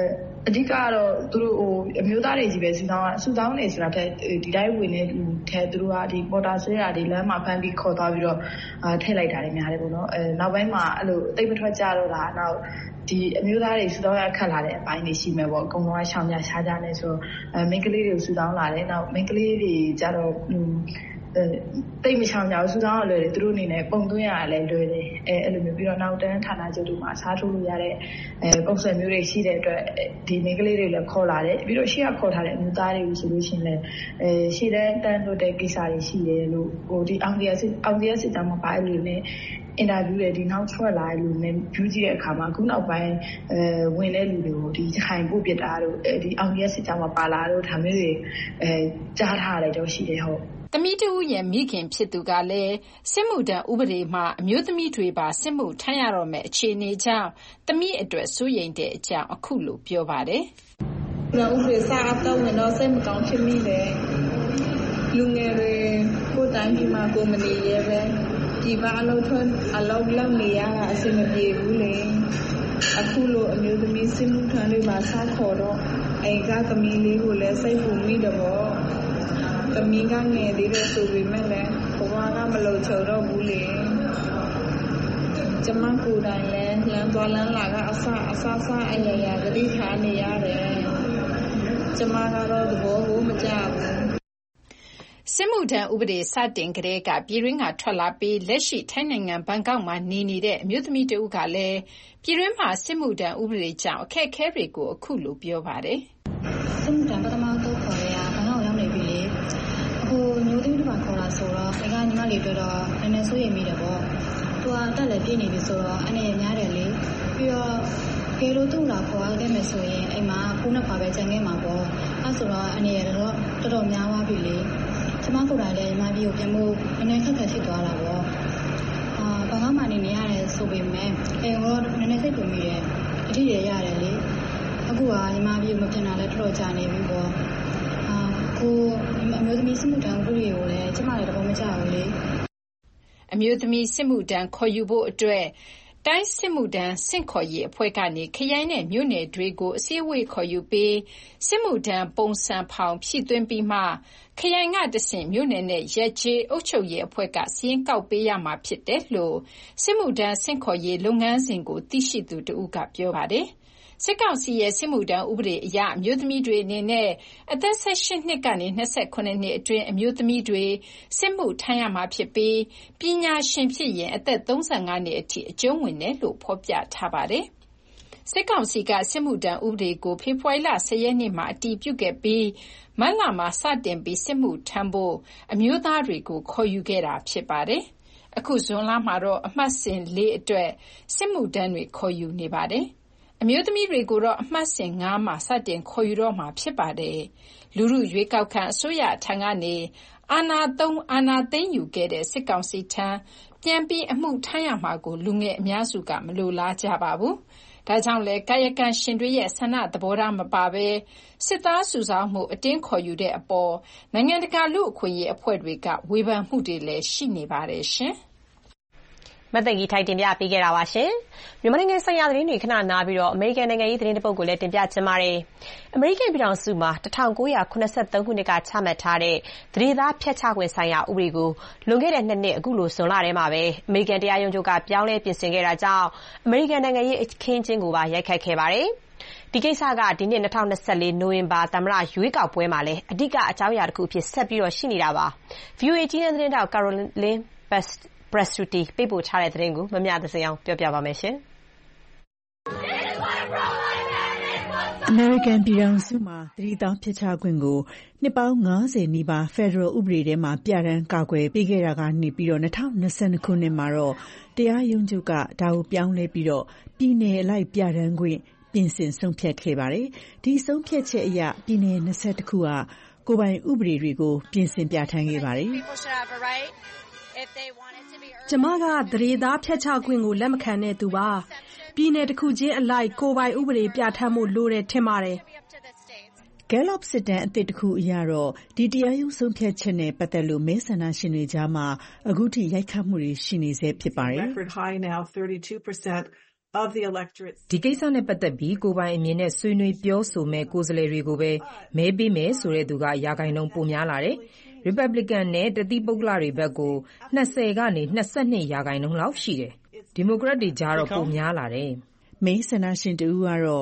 အဓိကတော့သူတို့ဟိုအမျိုးသားတွေကြီးပဲစုဆောင်းစုဆောင်းနေဆိုတာတဲ့ဒီတိုင်းဝင်နေလူထဲသူတို့ကဒီပေါ်တာဆွဲတာတွေလမ်းမှာဖမ်းပြီးခေါ်သွားပြီးတော့အာထည့်လိုက်တာတွေများတယ်ပေါ့နော်အဲနောက်ပိုင်းမှာအဲ့လိုတိတ်မထွက်ကြတော့တာနောက်ဒီအမျိုးသားတွေစုဆောင်းရခက်လာတဲ့အပိုင်းတွေရှိမယ်ပေါ့အကုန်လုံးကရှောင်ကြရှားကြနေဆိုအဲမိန်းကလေးတွေကိုစုဆောင်းလာတယ်နောက်မိန်းကလေးတွေကြတော့တိတ်မချောင်ကြဘူးစုဆောင်းရလွယ်တယ်သူတို့အနေနဲ့ပုံသွင်းရလဲလွယ်တယ်အဲအဲ့လိုမျိုးပြီးတော့နောက်တန်းဌာနချုပ်တို့မှာစားထိုးလို့ရတဲ့အဲပုံစံမျိုးတွေရှိတဲ့အတွက်ဒီမိန်းကလေးတွေလည်းခေါ်လာတယ်ပြီးတော့ရှေ့ကခေါ်ထားတဲ့အမျိုးသားတွေကိုဆိုလို့ရှိရင်လည်းအဲရှေ့တန်းတန်းတို့တဲ့ကိစ္စတွေရှိတယ်လို့ဟိုဒီအောင်တရားစစ်အောင်တရားစစ်တမ်းမှာပါလို့လည်းအင်တာဗျူးတွေဒီနောက်ထွက်လာတဲ့လူတွေဖြူးကြည့်တဲ့အခါမှာခုနောက်ပိုင်းအဲဝင်တဲ့လူတွေကိုဒီခိုင်ပို့ပစ်တာတို့ဒီအောင်တရားစစ်တမ်းမှာပါလာတို့ဒါမျိုးတွေအဲကြားထားရတယ်တော့ရှိတယ်ဟုတ်သမီးတူရဲ့မိခင်ဖြစ်သူကလည်းစစ်မှုထမ်းဥပဒေမှာအမျိုးသမီးတွေပါစစ်မှုထမ်းရတော့မယ့်အခြေအနေကြောင့်သမီးအတွက်စိုးရိမ်တဲ့အကြောင်းအခုလိုပြောပါတယ်။ဥပဒေစာအတော့ဝင်တော့စိတ်မကောင်းဖြစ်မိတယ်။လူငယ်တွေကိုယ်တိုင်ဒီမှာကိုမနေရဲပဲဒီဘာအလုပ်ထွန်းအလုပ်လုပ်နေရတာအဆင်မပြေဘူးလေ။အခုလိုအမျိုးသမီးစစ်မှုထမ်းတွေပါစားခေါ်တော့အိမ်ကသမီးလေးကိုလည်းစိတ်ပူမိတယ်ပေါ့။သမီးကငယ်သေးတယ်ဆိုပေမဲ့လည်းဘဝကမလုံခြုံတော့ဘူးလေကျမကိုယ်တိုင်လည်းလမ်းသွားလမ်းလာကအဆအဆအဆအရာရာသတိထားနေရတယ်ကျမကတော့သဘောကိုမကျဘူးစစ်မှုထမ်းဥပဒေစတင်ကလေးကပြည်တွင်းကထွက်လာပြီးလက်ရှိထိုင်းနိုင်ငံဘန်ကောက်မှာနေနေတဲ့အမျိုးသမီးတဦးကလည်းပြည်တွင်းမှာစစ်မှုထမ်းဥပဒေကြောင့်အခက်အခဲတွေကိုအခုလိုပြောပါတယ်စစ်မှုထမ်းပထမဆုံးခေါ်ရတာဘန်ကောက်ရောက်နေပြီလေဟိုမျိုးသမီးတို့ကခေါ်တာဆိုတော့ဒီကညီမလေးတို့တော့နည်းနည်းစိုးရိမ်မိတယ်ပေါ့သူကတက်လည်းပြည့်နေပြီဆိုတော့အနေနဲ့များတယ်လေပြီးတော့ကေလိုသူ့လာခေါ်ရခဲ့မယ်ဆိုရင်အိမ်မှာဖုန်းနဲ့ပါပဲကြံခဲ့မှာပေါ့အဲဆိုတော့အနေရတော့တော်တော်များသွားပြီလေကျမကိုယ်တိုင်လည်းညီမလေးကိုပြန်ဖို့နည်းနည်းခက်ခက်ဖြစ်သွားတာပေါ့အာဘာမှမနေနေရတယ်ဆိုပေမဲ့အိမ်တော့နည်းနည်းစိတ်ပူမိတယ်အထီးရရတယ်လေအခုကညီမလေးကိုမပြန်တာလည်းတော်တော်ကြာနေပြီပေါ့ကိုအမျိုးသမီးစစ်မှုထမ်းဥပဒေကိုလည်းကျမလည်းတော့မကြောက်ဘူးလေအမျိုးသမီးစစ်မှုထမ်းခေါ်ယူဖို့အတွက်တိုင်းစစ်မှုထမ်းဆင့်ခေါ်ရေးအဖွဲ့ကနေခရိုင်နဲ့မြို့နယ်တွေကိုအစည်းအဝေးခေါ်ယူပြီးစစ်မှုထမ်းပုံစံဖောင်ဖြည့်သွင်းပြီးမှခရိုင်ကတဆင့်မြို့နယ်နဲ့ရက်ကျေးအုပ်ချုပ်ရေးအဖွဲ့ကစီရင်ကောက်ပေးရမှာဖြစ်တယ်လို့စစ်မှုထမ်းဆင့်ခေါ်ရေးလုပ်ငန်းစဉ်ကိုသိရှိသူတဦးကပြောပါတယ်စစ်ကောင်စီရဲ့စစ်မှုထမ်းဥပဒေအရအမျိုးသမီးတွေအနေနဲ့အသက်၁၈နှစ်ကနေ၂၉နှစ်အတွင်းအမျိုးသမီးတွေစစ်မှုထမ်းရမှာဖြစ်ပြီးပညာရှင်ဖြစ်ရင်အသက်၃၅နှစ်အထိအကျုံးဝင်တယ်လို့ဖော်ပြထားပါတယ်။စစ်ကောင်စီကစစ်မှုထမ်းဥပဒေကိုဖေဖော်ဝါရီလ၁၀ရက်နေ့မှာအတည်ပြုခဲ့ပြီးမတ်လမှာစတင်ပြီးစစ်မှုထမ်းဖို့အမျိုးသားတွေကိုခေါ်ယူခဲ့တာဖြစ်ပါတယ်။အခုဇွန်လမှာတော့အမှတ်စဉ်၄အတွက်စစ်မှုထမ်းတွေခေါ်ယူနေပါတယ်။အမျိုးသမီးတွေကိုတော့အမှတ်စဉ်၅မှာစတင်ခေါ်ယူတော့မှာဖြစ်ပါတယ်။လူထုရွေးကောက်ခံအစိုးရထံကနေအာဏာသုံးအာဏာသိမ်းယူခဲ့တဲ့စစ်ကောင်စီထံပြန်ပြီးအမှုထမ်းရမှာကိုလူငယ်အများစုကမလိုလားကြပါဘူး။ဒါကြောင့်လည်းကာယကံရှင်တွေရဲ့ဆန္ဒသဘောထားမပါဘဲစစ်သားစုဆောင်းမှုအတင်းခေါ်ယူတဲ့အပေါ်နိုင်ငံတကာလူ့အခွင့်အရေးအဖွဲ့တွေကဝေဖန်မှုတွေလည်းရှိနေပါတယ်ရှင်။မသိကြီးထိုက်တင်ပြပေးခဲ့တာပါရှင်။မြန်မာနိုင်ငံဆိုင်ရာသတင်းတွေခဏနားပြီးတော့အမေရိကန်နိုင်ငံရေးသတင်းတစ်ပုဒ်ကိုလည်းတင်ပြချင်ပါတယ်။အမေရိကန်ပြည်ထောင်စုမှာ၁၉၇၃ခုနှစ်ကချမှတ်ထားတဲ့သန္ဓေသားဖျက်ချခွင့်ဆိုင်ရာဥပဒေကိုလွန်ခဲ့တဲ့နှစ်နှစ်အခုလိုဇွန်လထဲမှာပဲအမေရိကန်တရားရုံးချုပ်ကပြောင်းလဲပြင်ဆင်ခဲ့တာကြောင့်အမေရိကန်နိုင်ငံရေးအခင်းအကျင်းကိုပါရိုက်ခတ်ခဲ့ပါတယ်။ဒီကိစ္စကဒီနှစ်၂၀၂၄နိုဝင်ဘာသမ္မတရွေးကောက်ပွဲမှာလည်းအဓိကအကြောင်းအရာတစ်ခုအဖြစ်ဆက်ပြီးတော့ရှိနေတာပါ။ ဗွီအိုအေ ကြီးတဲ့သတင်းတောက် Caroline Best Prestuti ပေးပို့ထားတဲ့သတင်းကိုမမြသစင်အောင်ပြောပြပါမယ်ရှင်။အမေရိကန်ပြည်ထောင်စုမှာသန္ဓေသားဖျက်ချခွင့်ကိုနှစ်ပေါင်း၅၀နီးပါးဖက်ဒရယ်ဥပဒေထဲမှာပြဋ္ဌာန်းကာကွယ်ပေးခဲ့တာကနေပြီးတော့၂၀၂၂ခုနှစ်မှာတော့တရားရုံးချုပ်ကဒါကိုပြောင်းလဲပြီးတော့ပြည်နယ်အလိုက်ပြဋ္ဌာန်းခွင့်ပြင်ဆင်ဆုံးဖြတ်ခဲ့ပါတယ်။ဒီဆုံးဖြတ်ချက်အရပြည်နယ်၂၁ခုကကိုယ်ပိုင်ဥပဒေတွေကိုပြင်ဆင်ပြဋ္ဌာန်းခဲ့ပါတယ်။ကျမကသန္ဓေသားဖျက်ချခွင့်ကိုလက်မခံတဲ့သူပါ။ပြည်နယ်တစ်ခုချင်းအလိုက်ကိုယ်ပိုင်ဥပဒေပြဋ္ဌာန်းဖို့လိုတယ်ထင်ပါတယ်။ Gallup စစ်တမ်းအသစ်တစ်ခုအရတော့ဒီတရားရုံးဆုံးဖြတ်ချက်နဲ့ပတ်သက်လို့မဲဆန္ဒရှင်တွေကြားမှာအခုထိရိုက်ခတ်မှုတွေရှိနေဆဲဖြစ်ပါတယ်။ဒီကိစ္စနဲ့ပတ်သက်ပြီးကိုယ်ပိုင်အမြင်နဲ့ဆွေးနွေးပြောဆိုမဲ့ကိုယ်စားလှယ်တွေကိုပဲမဲပေးမယ်ဆိုတဲ့သူကရာခိုင်နှုန်းပိုများလာတယ်။ Republican နဲ့တသီးပုဂ္ဂလတွေဘက်ကို၂၀ကနေ၂၂ရာခိုင်နှုန်းလောက်ရှိတယ်။ Democrat တွေကြားတော့ပိုများလာတယ်။မဲဆန္ဒရှင်တဦးကတော့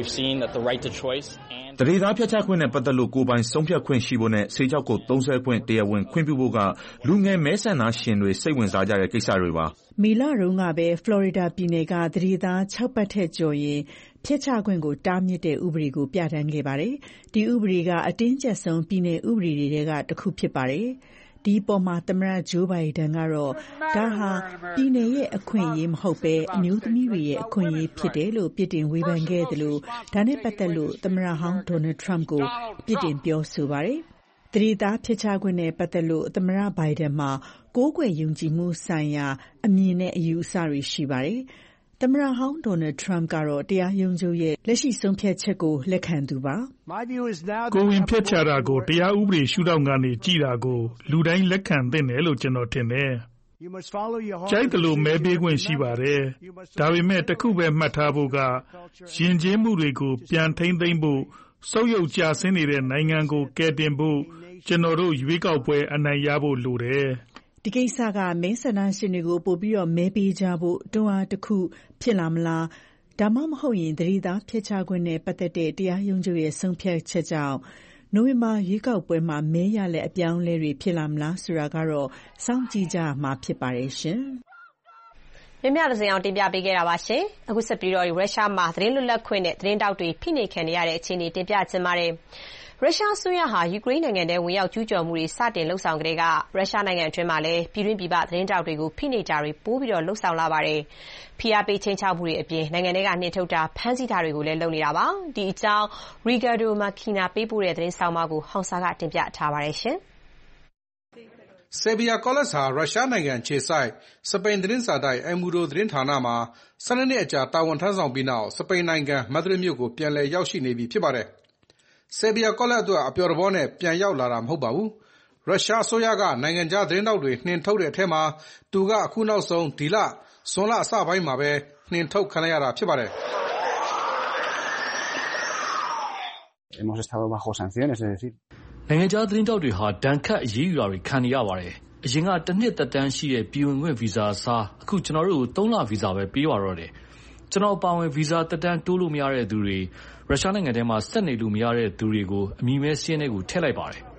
သန္ဓေသားဖျက်ချခွင့်နဲ့ပတ်သက်လို့ကိုယ်ပိုင်ဆုံးဖြတ်ခွင့်ရှိဖို့နဲ့ဆေးခြောက်ကိုသုံးစွဲခွင့်တရားဝင်ခွင့်ပြုဖို့ကလူငယ်မဲဆန္ဒရှင်တွေစိတ်ဝင်စားကြတဲ့ကိစ္စတွေပါ။မေလတုန်းကပဲဖလော်ရီဒါပြည်နယ်ကသန္ဓေသား၆ပတ်ထက်ကျော်ရင်ဖျက်ချခွင့်ကိုတားမြစ်တဲ့ဥပဒေကိုပြဋ္ဌာန်းခဲ့ပါတယ်။ဒီဥပဒေကအတင်းကျပ်ဆုံးပြည်နယ်ဥပဒေတွေထဲကတစ်ခုဖြစ်ပါတယ်။ဒီပေါ်မှာသမ္မတဂျိုးဘိုင်ဒန်ကတော့ဒါဟာပြည်နယ်ရဲ့အခွင့်အရေးမဟုတ်ဘဲအမျိုးသမီးတွေရဲ့အခွင့်အရေးဖြစ်တယ်လို့ပြစ်တင်ဝေဖန်ခဲ့တယ်လို့ဒါနဲ့ပတ်သက်လို့သမ္မတဟောင်းဒေါ်နယ်ထရမ့်ကိုပြစ်တင်ပြောဆိုပါတယ်။သန္ဓေသားဖျက်ချခွင့်နဲ့ပတ်သက်လို့သမ္မတဘိုင်ဒန်မှာကိုးကွယ်ယုံကြည်မှုဆိုင်ရာအမြင်နဲ့အယူအဆတွေရှိပါတယ်။သမ္မတဟောင်းဒေါ်နယ်ထရမ့်ကတော့တရားရုံးချုပ်ရဲ့လက်ရှိဆုံးဖြတ်ချက်ကိုလက်ခံသူပါ။ကိုယ်ဝန်ဖျက်ချတာကိုတရားဥပဒေရှုထောင့်ကနေကြည့်တာကိုလူတိုင်းလက်ခံသင့်တယ်လို့ကျွန်တော်ထင်တယ်။ကြိုက်တယ်လို့မဲပေးခွင့်ရှိပါတယ်။ဒါပေမဲ့တစ်ခုပဲမှတ်ထားဖို့ကယဉ်ကျေးမှုတွေကိုပြန်ထိန်းသိမ်းဖို့ဆုတ်ယုတ်ကျဆင်းနေတဲ့နိုင်ငံကိုကယ်တင်ဖို့ကျွန်တော်တို့ရွေးကောက်ပွဲအနိုင်ရဖို့လိုတယ်။ဒီကိစ္စကမဲဆန္ဒရှင်တွေကိုပို့ပြီးတော့မဲပေးကြဖို့တွန်းအားတစ်ခုဖြစ်လာမလားဒါမှမဟုတ်ရင်သန္ဓေသားဖျက်ချခွင့်နဲ့ပတ်သက်တဲ့တရားရုံးချုပ်ရဲ့ဆုံးဖြတ်ချက်ကြောင့်နိုဝင်ဘာရွေးကောက်ပွဲမှာမဲရလဒ်အပြောင်းအလဲတွေဖြစ်လာမလားဆိုတာကတော့စောင့်ကြည့်ကြရမှာဖြစ်ပါတယ်ရှင်။မြမသဇင်အောင်တင်ပြပေးခဲ့တာပါရှင်။အခုဆက်ပြီးတော့ရုရှားမှာသတင်းလွတ်လပ်ခွင့်နဲ့သတင်းတောက်တွေဖိနှိပ်ခံနေရတဲ့အခြေအနေတင်ပြချင်ပါတယ်။ရုရှားအစိုးရဟာယူကရိန်းနိုင်ငံထဲဝင်ရောက်ကျူးကျော်မှုတွေစတင်လှုပ်ဆောင်ကြတဲ့ကရုရှားနိုင်ငံအတွင်းမှာလည်းပြည်တွင်းပြည်ပသတင်းတောက်တွေကိုဖိနှိပ်တာတွေပိုးပြီးတော့လှုပ်ဆောင်လာပါတယ်။ဖိအားပေးချင်းချောက်မှုတွေအပြင်နိုင်ငံတွေကနှင်ထုတ်တာဖမ်းဆီးတာတွေကိုလည်းလုပ်နေတာပါ။ဒီအကြောင်းရီဂါဒိုမာကီနာပေးပို့တဲ့သတင်းဆောင်မကိုဟောင်စာကတင်ပြထားပါတယ်ရှင်။ဆေဘီယာကောလက်စ်ဟာရုရှားနိုင်ငံခြေဆိုင်စပိန်သတင်းစာတိုက်အမ်မူဒိုသတင်းဌာနမှာ၁၂နှစ်အကြာတာဝန်ထမ်းဆောင်ပြီးနောက်စပိန်နိုင်ငံမက်ဒရစ်မြို့ကိုပြန်လည်ရောက်ရှိနေပြီဖြစ်ပါတယ်။ဆေဘီယာကောလက်အတွက်အပျော်တဘောနဲ့ပြန်ရောက်လာတာမဟုတ်ပါဘူး။ရုရှားအစိုးရကနိုင်ငံခြားသတင်းတောက်တွေနှင်ထုတ်တဲ့အထက်မှာသူကအခုနောက်ဆုံးဒီလဇွန်လအစပိုင်းမှာပဲနှင်ထုတ်ခံရတာဖြစ်ပါတယ်။ "နိုင်ငံခြားသတင်းတောက်တွေဟာဒဏ်ခတ်အရေးယူတာတွေခံနေရပါတယ်။အရင်ကတစ်နှစ်သက်တမ်းရှိတဲ့ပြည်ဝင်ခွင့်ဗီဇာအစားအခုကျွန်တော်တို့ကိုသုံးလဗီဇာပဲပေးပါတော့တယ်။ကျွန်တော်အပါအဝင်ဗီဇာသက်တမ်းတိုးလို့မရတဲ့သူတွေရုရှားနိုင်ငံထဲမှာဆက်နေလို့မရတဲ့သူတွေကိုအမည်မဲစာရင်းထဲကိုထည့်လိုက်ပါတယ်။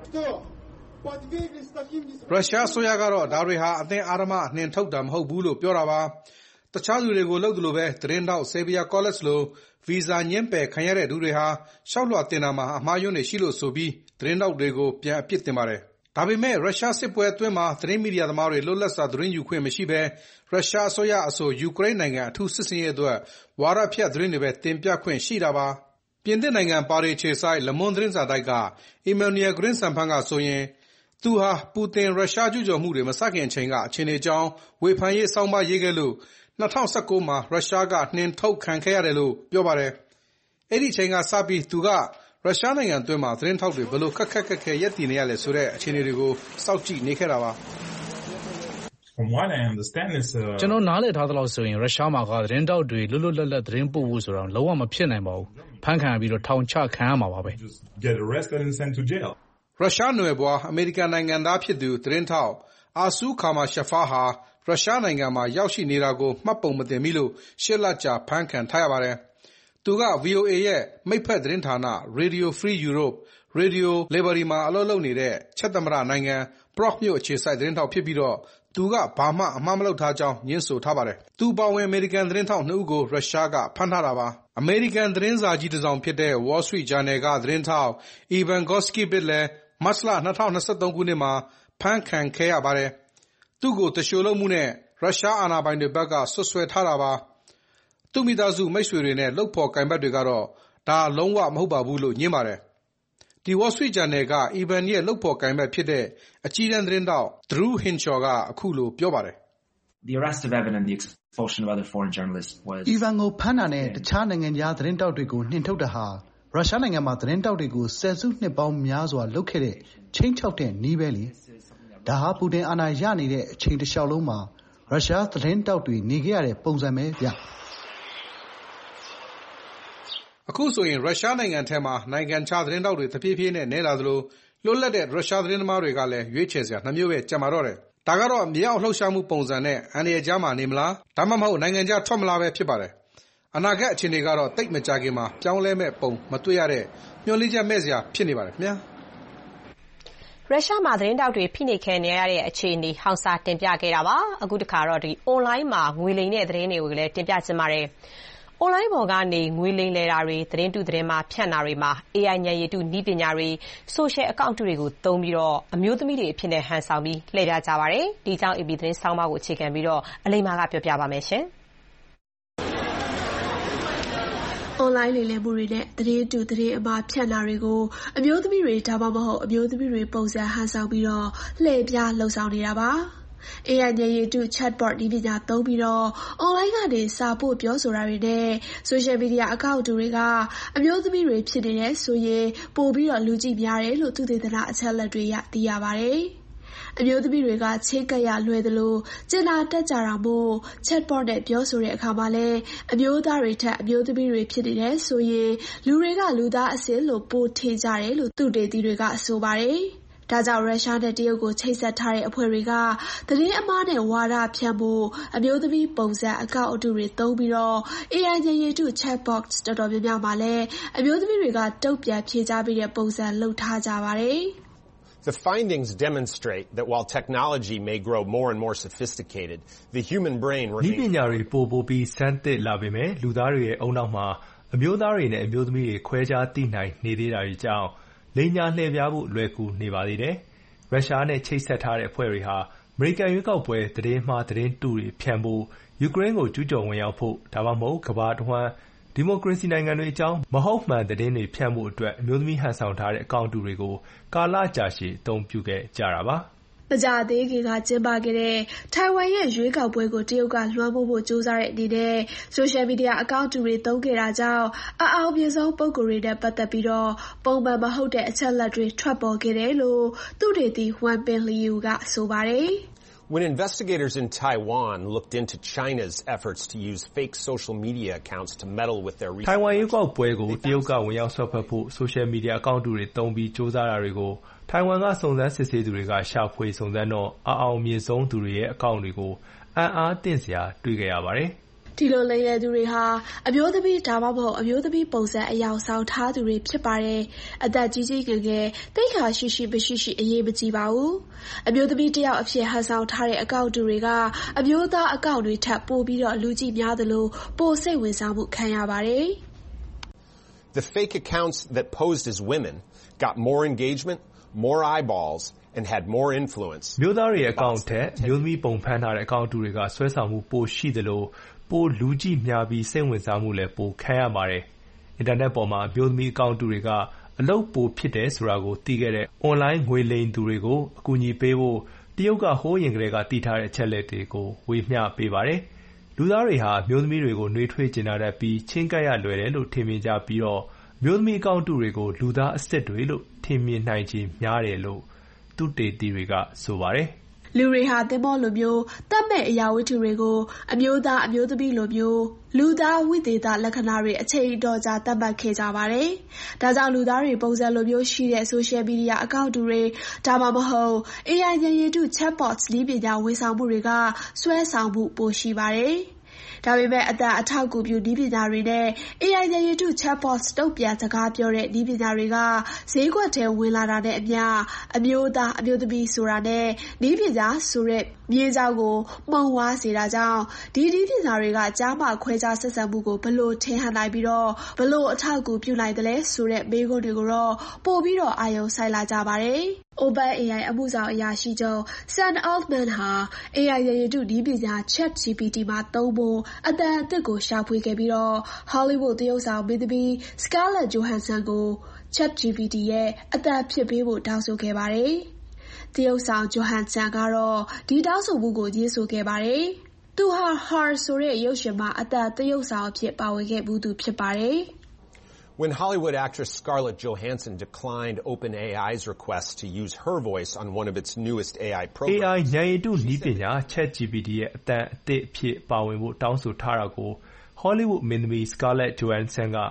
"ရုရှားအစိုးရကတော့ဒါတွေဟာအတင်းအဓမ္မနှင်ထုတ်တာမဟုတ်ဘူးလို့ပြောတာပါ။တခြားသူတွေကိုလုပ်သလိုပဲသတင်းတောက်ဆေဘီယာကောလက်စ်လိုဗီဇာငြင်းပယ်ခံရတဲ့သူတွေဟာလျှောက်လွှာတင်တာမှာအမှားအယွင်းတွေရှိလို့ဆိုပြီးသတင်းတောက်တွေကိုပြန်အပြစ်တင်ပါတယ်။ဒါပေမဲ့ရုရှားစစ်ပွဲအတွင်းမှာသတင်းမီဒီယာသမားတွေလွတ်လပ်စွာသတင်းယူခွင့်မရှိဘဲရုရှားအစိုးရအဆိုယူကရိန်းနိုင်ငံအထူးစစ်ဆင်ရေးအတွက်ဝါဒဖြန့်သတင်းတွေပဲတင်ပြခွင့်ရှိတာပါ။ပြင်သစ်နိုင်ငံပါရီအခြေစိုက်Le Mondeသတင်းစာတိုက်က Emmanuel Grinspan ကဆိုရင်သူဟာပူတင်ရုရှားကျူးကျော်မှုတွေမစခင်အချိန်ကအခြေအနေအကြောင်းဝေဖန်ရေးဆောင်းပါးရေးခဲ့လို့၂၀၁၉မှာရုရှားကနှင်ထုတ်ခံခဲ့ရတယ်လို့ပြောပါတယ်။အဲဒီအချိန်ကစပြီးသူကရုရှားနိုင်ငံအတွင်းမှာသတင်းထောက်တွေဘယ်လိုခက်ခက်ခက်ခဲရပ်တည်နေရလဲဆိုတဲ့အခြေအနေတွေကိုစောင့်ကြည့်နေခဲ့တာပါ။ကျွန်တော်နားလည်ထားသလောက်ဆိုရင်ရုရှားမှာကသတင်းထောက်တွေလွတ်လွတ်လပ်လပ်သတင်းပို့ဖို့ဆိုတာလုံးဝမဖြစ်နိုင်ပါဘူး။ဖမ်းခံရပြီးတော့ထောင်ချခံရမှာပါပဲ။ရုရှားနွယ်ဖွားအမေရိကန်နိုင်ငံသားဖြစ်သူသတင်းထောက်အာဆူခါမာရှဖာဟာရုရှားနိုင်ငံမှာရောက်ရှိနေတာကိုမှတ်ပုံမတင်မိလို့ရှစ်လကြာဖမ်းခံထားရပါတယ်။သူက ဗီအိုအေ ရဲ့မိတ်ဖက်သတင်းဌာန Radio Free Europe, Radio Liberty မှာအလုပ်လုပ်နေတဲ့ချက်သမ္မတနိုင်ငံ Prague မြို့အခြေစိုက်သတင်းထောက်ဖြစ်ပြီးတော့သူကဘာမှအမှားမလုပ်ထားကြောင်းညွှန်းဆိုထားပါတယ်။သူအပါအဝင်အမေရိကန်သတင်းထောက်နှစ်ဦးကိုရုရှားကဖမ်းထားတာပါ။အမေရိကန်သတင်းစာကြီးတစ်စောင်ဖြစ်တဲ့ Wall Street Journal ကသတင်းထောက် Evan Goskibit လည်းမတ်လ၂၀၂၃ခုနှစ်မှာဖမ်းခံခဲ့ရပါတယ်။သူ့ကိုသူလျှိုလုပ်မှုနဲ့ရုရှားအာဏာပိုင်တွေဘက်ကစွပ်စွဲထားတာပါ။သူ့မိသားစုမိတ်ဆွေတွေနဲ့လုပ်ဖော်ကိုင်ဘက်တွေကတော့ဒါလုံးဝမဟုတ်ပါဘူးလို့ငြင်းပါတယ်။ဒီ Wall Street Journal က Evan ရဲ့လုပ်ဖော်ကိုင်ဘက်ဖြစ်တဲ့အကြီးတန်းသတင်းထောက် Drew Hinshaw ကအခုလိုပြောပါတယ်။ Evan ကိုဖမ်းတာနဲ့တခြားနိုင်ငံခြားသတင်းထောက်တွေကိုနှင်ထုတ်တာဟာရုရှားနိုင်ငံမှာသတင်းထောက်တွေကိုဆယ်စုနှစ်ပေါင်းများစွာလုပ်ခဲ့တဲ့ချိန်ချောက်တဲ့နည်းပဲလေ။ဒါဟာပူတင်အာဏာရနေတဲ့အချိန်တစ်လျှောက်လုံးမှာရုရှားသတင်းထောက်တွေနေခဲ့ရတဲ့ပုံစံပဲဗျ။အခုဆိုရင်ရုရှားနိုင်ငံထဲမှာနိုင်ငံခြားသတင်းတောက်တွေတဖြည်းဖြည်းနဲ့နည်းလာသလိုလွတ်လပ်တဲ့ရုရှားသတင်းသမားတွေကလည်းရွေးချယ်စရာနှစ်မျိုးပဲကျန်ပါတော့တယ်။ဒါကတော့မြေအောက်လှုပ်ရှားမှုပုံစံနဲ့အန္တရာယ်ကြားမှာနေမလားဒါမှမဟုတ်နိုင်ငံခြားထွက်မလားပဲဖြစ်ပါတယ်။အနာဂတ်အခြေအနေကတော့တိတ်မကြခင်မှာပြောင်းလဲမဲ့ပုံမတွေ့ရတဲ့မျှော်လင့်ချက်မဲ့စရာဖြစ်နေပါတယ်ခင်ဗျာ။ရုရှားမှာသတင်းတောက်တွေဖိနှိပ်ခံနေရတဲ့အခြေအနေဟောင်စာတင်ပြခဲ့တာပါ။အခုတခါတော့ဒီ online မှာငွေလိမ်တဲ့သတင်းတွေကိုလည်းတင်ပြချင်ပါတယ်။ online ပေါ်ကနေငွေလိမ်လည်တာတွေသတင်းတုသတင်းမှာဖြန့်တာတွေမှာ အေးအိုင် ဉာဏ်ရည်တုနည်းပညာတွေ social account တွေကိုသုံးပြီးတော့အမျိုးသမီးတွေအဖြစ်နဲ့ဟန်ဆောင်ပြီးလှည့်ပြကြပါတယ်။ဒီအကြောင်း အေပီ သတင်းဆောင်းပါးကိုအခြေခံပြီးတော့အလိမ္မာကပြောပြပါမယ်ရှင်။ online လိမ်လည်မှုတွေနဲ့သတင်းတုသတင်းအမှားဖြန့်တာတွေကိုအမျိုးသမီးတွေဒါမှမဟုတ်အမျိုးသမီးတွေပုံစံဟန်ဆောင်ပြီးတော့လှည့်ပြလှုပ်ဆောင်နေတာပါ။ အေးအိုင် ဉာဏ်ရည်တု chatbot နည်းပညာသုံးပြီးတော့ online ကနေစာပို့ပြောဆိုတာတွေနဲ့ social media account တွေကအမျိုးသမီးတွေဖြစ်နေတယ်ဆိုရင်ပိုပြီးတော့လူကြည့်များတယ်လို့သုတေသနအချက်အလက်တွေရသိရပါတယ်။အမျိုးသမီးတွေကချင်းကပ်ရလွယ်သလိုကျင်နာတက်ကြတာမို့ chatbot နဲ့ပြောဆိုတဲ့အခါမှာလည်းအမျိုးသားတွေထက်အမျိုးသမီးတွေဖြစ်နေတယ်ဆိုရင်လူတွေကလူသားအစစ်လို့ပိုထင်ကြတယ်လို့သုတေသီတွေကဆိုပါတယ်။ဒါကြောင့်ရုရှားနဲ့တရုတ်ကိုချိတ်ဆက်ထားတဲ့အဖွဲ့တွေကသတင်းအမှားနဲ့ဝါဒဖြန့်ဖို့အမျိုးသမီးပုံစံအကောင့်အတုတွေသုံးပြီးတော့ အေးအိုင် ဉာဏ်ရည်တု chatbot တော်တော်များများမှာလည်းအမျိုးသမီးတွေကတုံ့ပြန်ဖြေကြားပြီးတဲ့ပုံစံလုပ်ထားကြပါတယ်။ The findings demonstrate that while technology may grow more and more sophisticated, the human brain remains. နည်းပညာတွေပိုပိုပြီးစမ်းသစ်လာပေမဲ့လူသားတွေရဲ့အုံနောက်မှာအမျိုးသားတွေနဲ့အမျိုးသမီးတွေခွဲခြားသိနိုင်နေသေးတာတွေကြောင့်လိမ်ညာလှည့်ပြားဖို့လွယ်ကူနေပါသေးတယ်။ရုရှားနဲ့ချိတ်ဆက်ထားတဲ့အဖွဲ့တွေဟာအမေရိကန်ရွေးကောက်ပွဲသတင်းမှားသတင်းတုတွေဖြန့်ဖို့ယူကရိန်းကိုကျူးကျော်ဝင်ရောက်ဖို့ဒါမှမဟုတ်ကမ္ဘာတစ်ဝန်းဒီမိုကရေစီနိုင်ငံတွေအကြောင်းမဟုတ်မှန်သတင်းတွေဖြန့်ဖို့အတွက်အမျိုးသမီးဟန်ဆောင်ထားတဲ့အကောင့်တွေကိုကာလကြာရှည်အသုံးပြုခဲ့ကြတာပါ။မကြာသေးခင်ကကျင်းပခဲ့တဲ့ထိုင်ဝမ်ရဲ့ရွေးကောက်ပွဲကိုတရုတ်ကလွှမ်းမိုးဖို့ကြိုးစားတဲ့အနေနဲ့ social media account တွေသုံးခဲ့တာကြောင့်အအောင်မြင်ဆုံးပုဂ္ဂိုလ်တွေနဲ့ပတ်သက်ပြီးတော့ပုံမှန်မဟုတ်တဲ့အချက်အလက်တွေထွက်ပေါ်ခဲ့တယ်လို့သုတေသီ Wan Pingleiu ကဆိုပါတယ်။ When investigators in Taiwan looked into China's efforts to use fake social media accounts to meddle with their recent ထိုင်ဝမ်ရွေးကောက်ပွဲကိုတရုတ်ကဝင်ရောက်ဆွတ်ဖက်ဖို့ social media account တွေသုံးပြီးစူးစမ်းတာတွေကိုထိုင်ဝမ်ကစုံစမ်းစစ်ဆေးသူတွေကရှာဖွေစုံစမ်းတော့အအောင်မြင်ဆုံးသူတွေရဲ့အကောင့်တွေကိုအံ့အားသင့်စရာတွေ့ခဲ့ရပါတယ်။ဒီလိုလိမ်လည်သူတွေဟာအမျိုးသမီးဒါမှမဟုတ်အမျိုးသမီးပုံစံအယောင်ဆောင်ထားသူတွေဖြစ်ပါတယ်။အသက်ကြီးကြီးငယ်ငယ်သိက္ခာရှိရှိမရှိရှိအရေးမကြီးပါဘူး။အမျိုးသမီးတယောက်အဖြစ်ဟန်ဆောင်ထားတဲ့အကောင့်တွေကအမျိုးသားအကောင့်တွေထပ်ပို့ပြီးတော့လူကြည့်များသလိုပိုစိတ်ဝင်စားမှုခံရပါတယ်။ The fake accounts that posed as women got more engagement, more eyeballs and had more influence. မျိုးသားတွေရဲ့အကောင့်ထက်မျိုးသမီးပုံဖန်ထားတဲ့အကောင့်တွေကဆွဲဆောင်မှုပိုရှိသလိုပိုလူကြည့်များပြီးစိတ်ဝင်စားမှုလည်းပိုခံရပါတယ်။အင်တာနက်ပေါ်မှာမျိုးသမီးအကောင့်တွေကအလုပ်ပိုဖြစ်တယ်ဆိုတာကိုသိခဲ့တဲ့ online ငွေလိမ်သူတွေကိုအကူအညီပေးဖို့တရုတ်ကဟိုးရင်ကလေးကတည်ထားတဲ့အချက်လက်တွေကိုဝေမျှပေးပါတယ်။လူသားတွေဟာမျိုးသမီးတွေကိုနှွေးထွေးကျင်နာတတ်ပြီးချင်းကပ်ရလွယ်တယ်လို့ထင်မြင်ကြပြီးတော့မျိုးသမီးအကောင့်တွေကိုလူသားအစစ်တွေလို့ထင်မြင်နိုင်ခြင်းများတယ်လို့သုတေသီတွေကဆိုပါတယ်။လူတွေဟာသင်္ဘောလိုမျိုးတတ်မဲ့အရာဝတ္ထုတွေကိုအမျိုးသားအမျိုးသမီးလိုမျိုးလူသားဝိသေသလက္ခဏာတွေအချိန်တော်ကြာသတ်မှတ်ခဲ့ကြပါတယ်။ဒါကြောင့်လူသားတွေပုံစံလိုမျိုးရှိတဲ့ social media account တွေဒါမှမဟုတ် အေးအိုင် ဉာဏ်ရည်တု chatbot နည်းပညာဝန်ဆောင်မှုတွေကဆွဲဆောင်မှုပိုရှိပါတယ်။ဒါပေမဲ့အတန်အထောက်အကူပြုနည်းပညာတွေနဲ့ အေးအိုင် ဉာဏ်ရည်တု chatbot တုံ့ပြန်စကားပြောတဲ့နည်းပညာတွေကဈေးကွက်ထဲဝင်လာတာနဲ့အမျှအမျိုးသားအမျိုးသမီးဆိုတာနဲ့နည်းပညာဆိုတဲ့မြေကြောင်ကိုမှုန်ဝါးစေတာကြောင့်ဒီနည်းပညာတွေကကြားမှခွဲခြားဆက်ဆံမှုကိုဘလို့ထင်ဟန်နိုင်ပြီးတော့ဘလို့အထောက်အကူပြုနိုင်တယ်လဲဆိုတဲ့မေးခွန်းတွေကိုတော့ပို့ပြီးတော့အာရုံစိုက်လာကြပါတယ်။ OpenAI အမှုဆောင်အရာရှိချုပ် Sam Altman ဟာ အေးအိုင် ဉာဏ်ရည်တုနည်းပညာ ChatGPT မှာသုံးဖို့အသံအသစ်ကိုရှာဖွေခဲ့ပြီးတော့ Hollywood သရုပ်ဆောင်မင်းသမီး Scarlett Johansson ကို ChatGPT ရဲ့အသံဖြစ်ပေးဖို့တောင်းဆိုခဲ့ပါတယ်။သရုပ်ဆောင် Johansson ကတော့ဒီတောင်းဆိုမှုကိုညှင်းဆိုခဲ့ပါတယ်။သူဟာ Her ဆိုတဲ့ရုပ်ရှင်မှာအသံသရုပ်ဆောင်အဖြစ်ပါဝင်ခဲ့မှုသူဖြစ်ပါတယ်။ When Hollywood actress Scarlett Johansson declined OpenAI's request to use her voice on one of its newest A I programs. အေးအိုင် ဉာဏ်ရည်တုနည်းပညာ ChatGPT ရဲ့အသံအသစ်အဖြစ်ပါဝင်ဖို့တောင်းဆိုထားတာကို Hollywood မင်းသမီး Scarlett Johansson က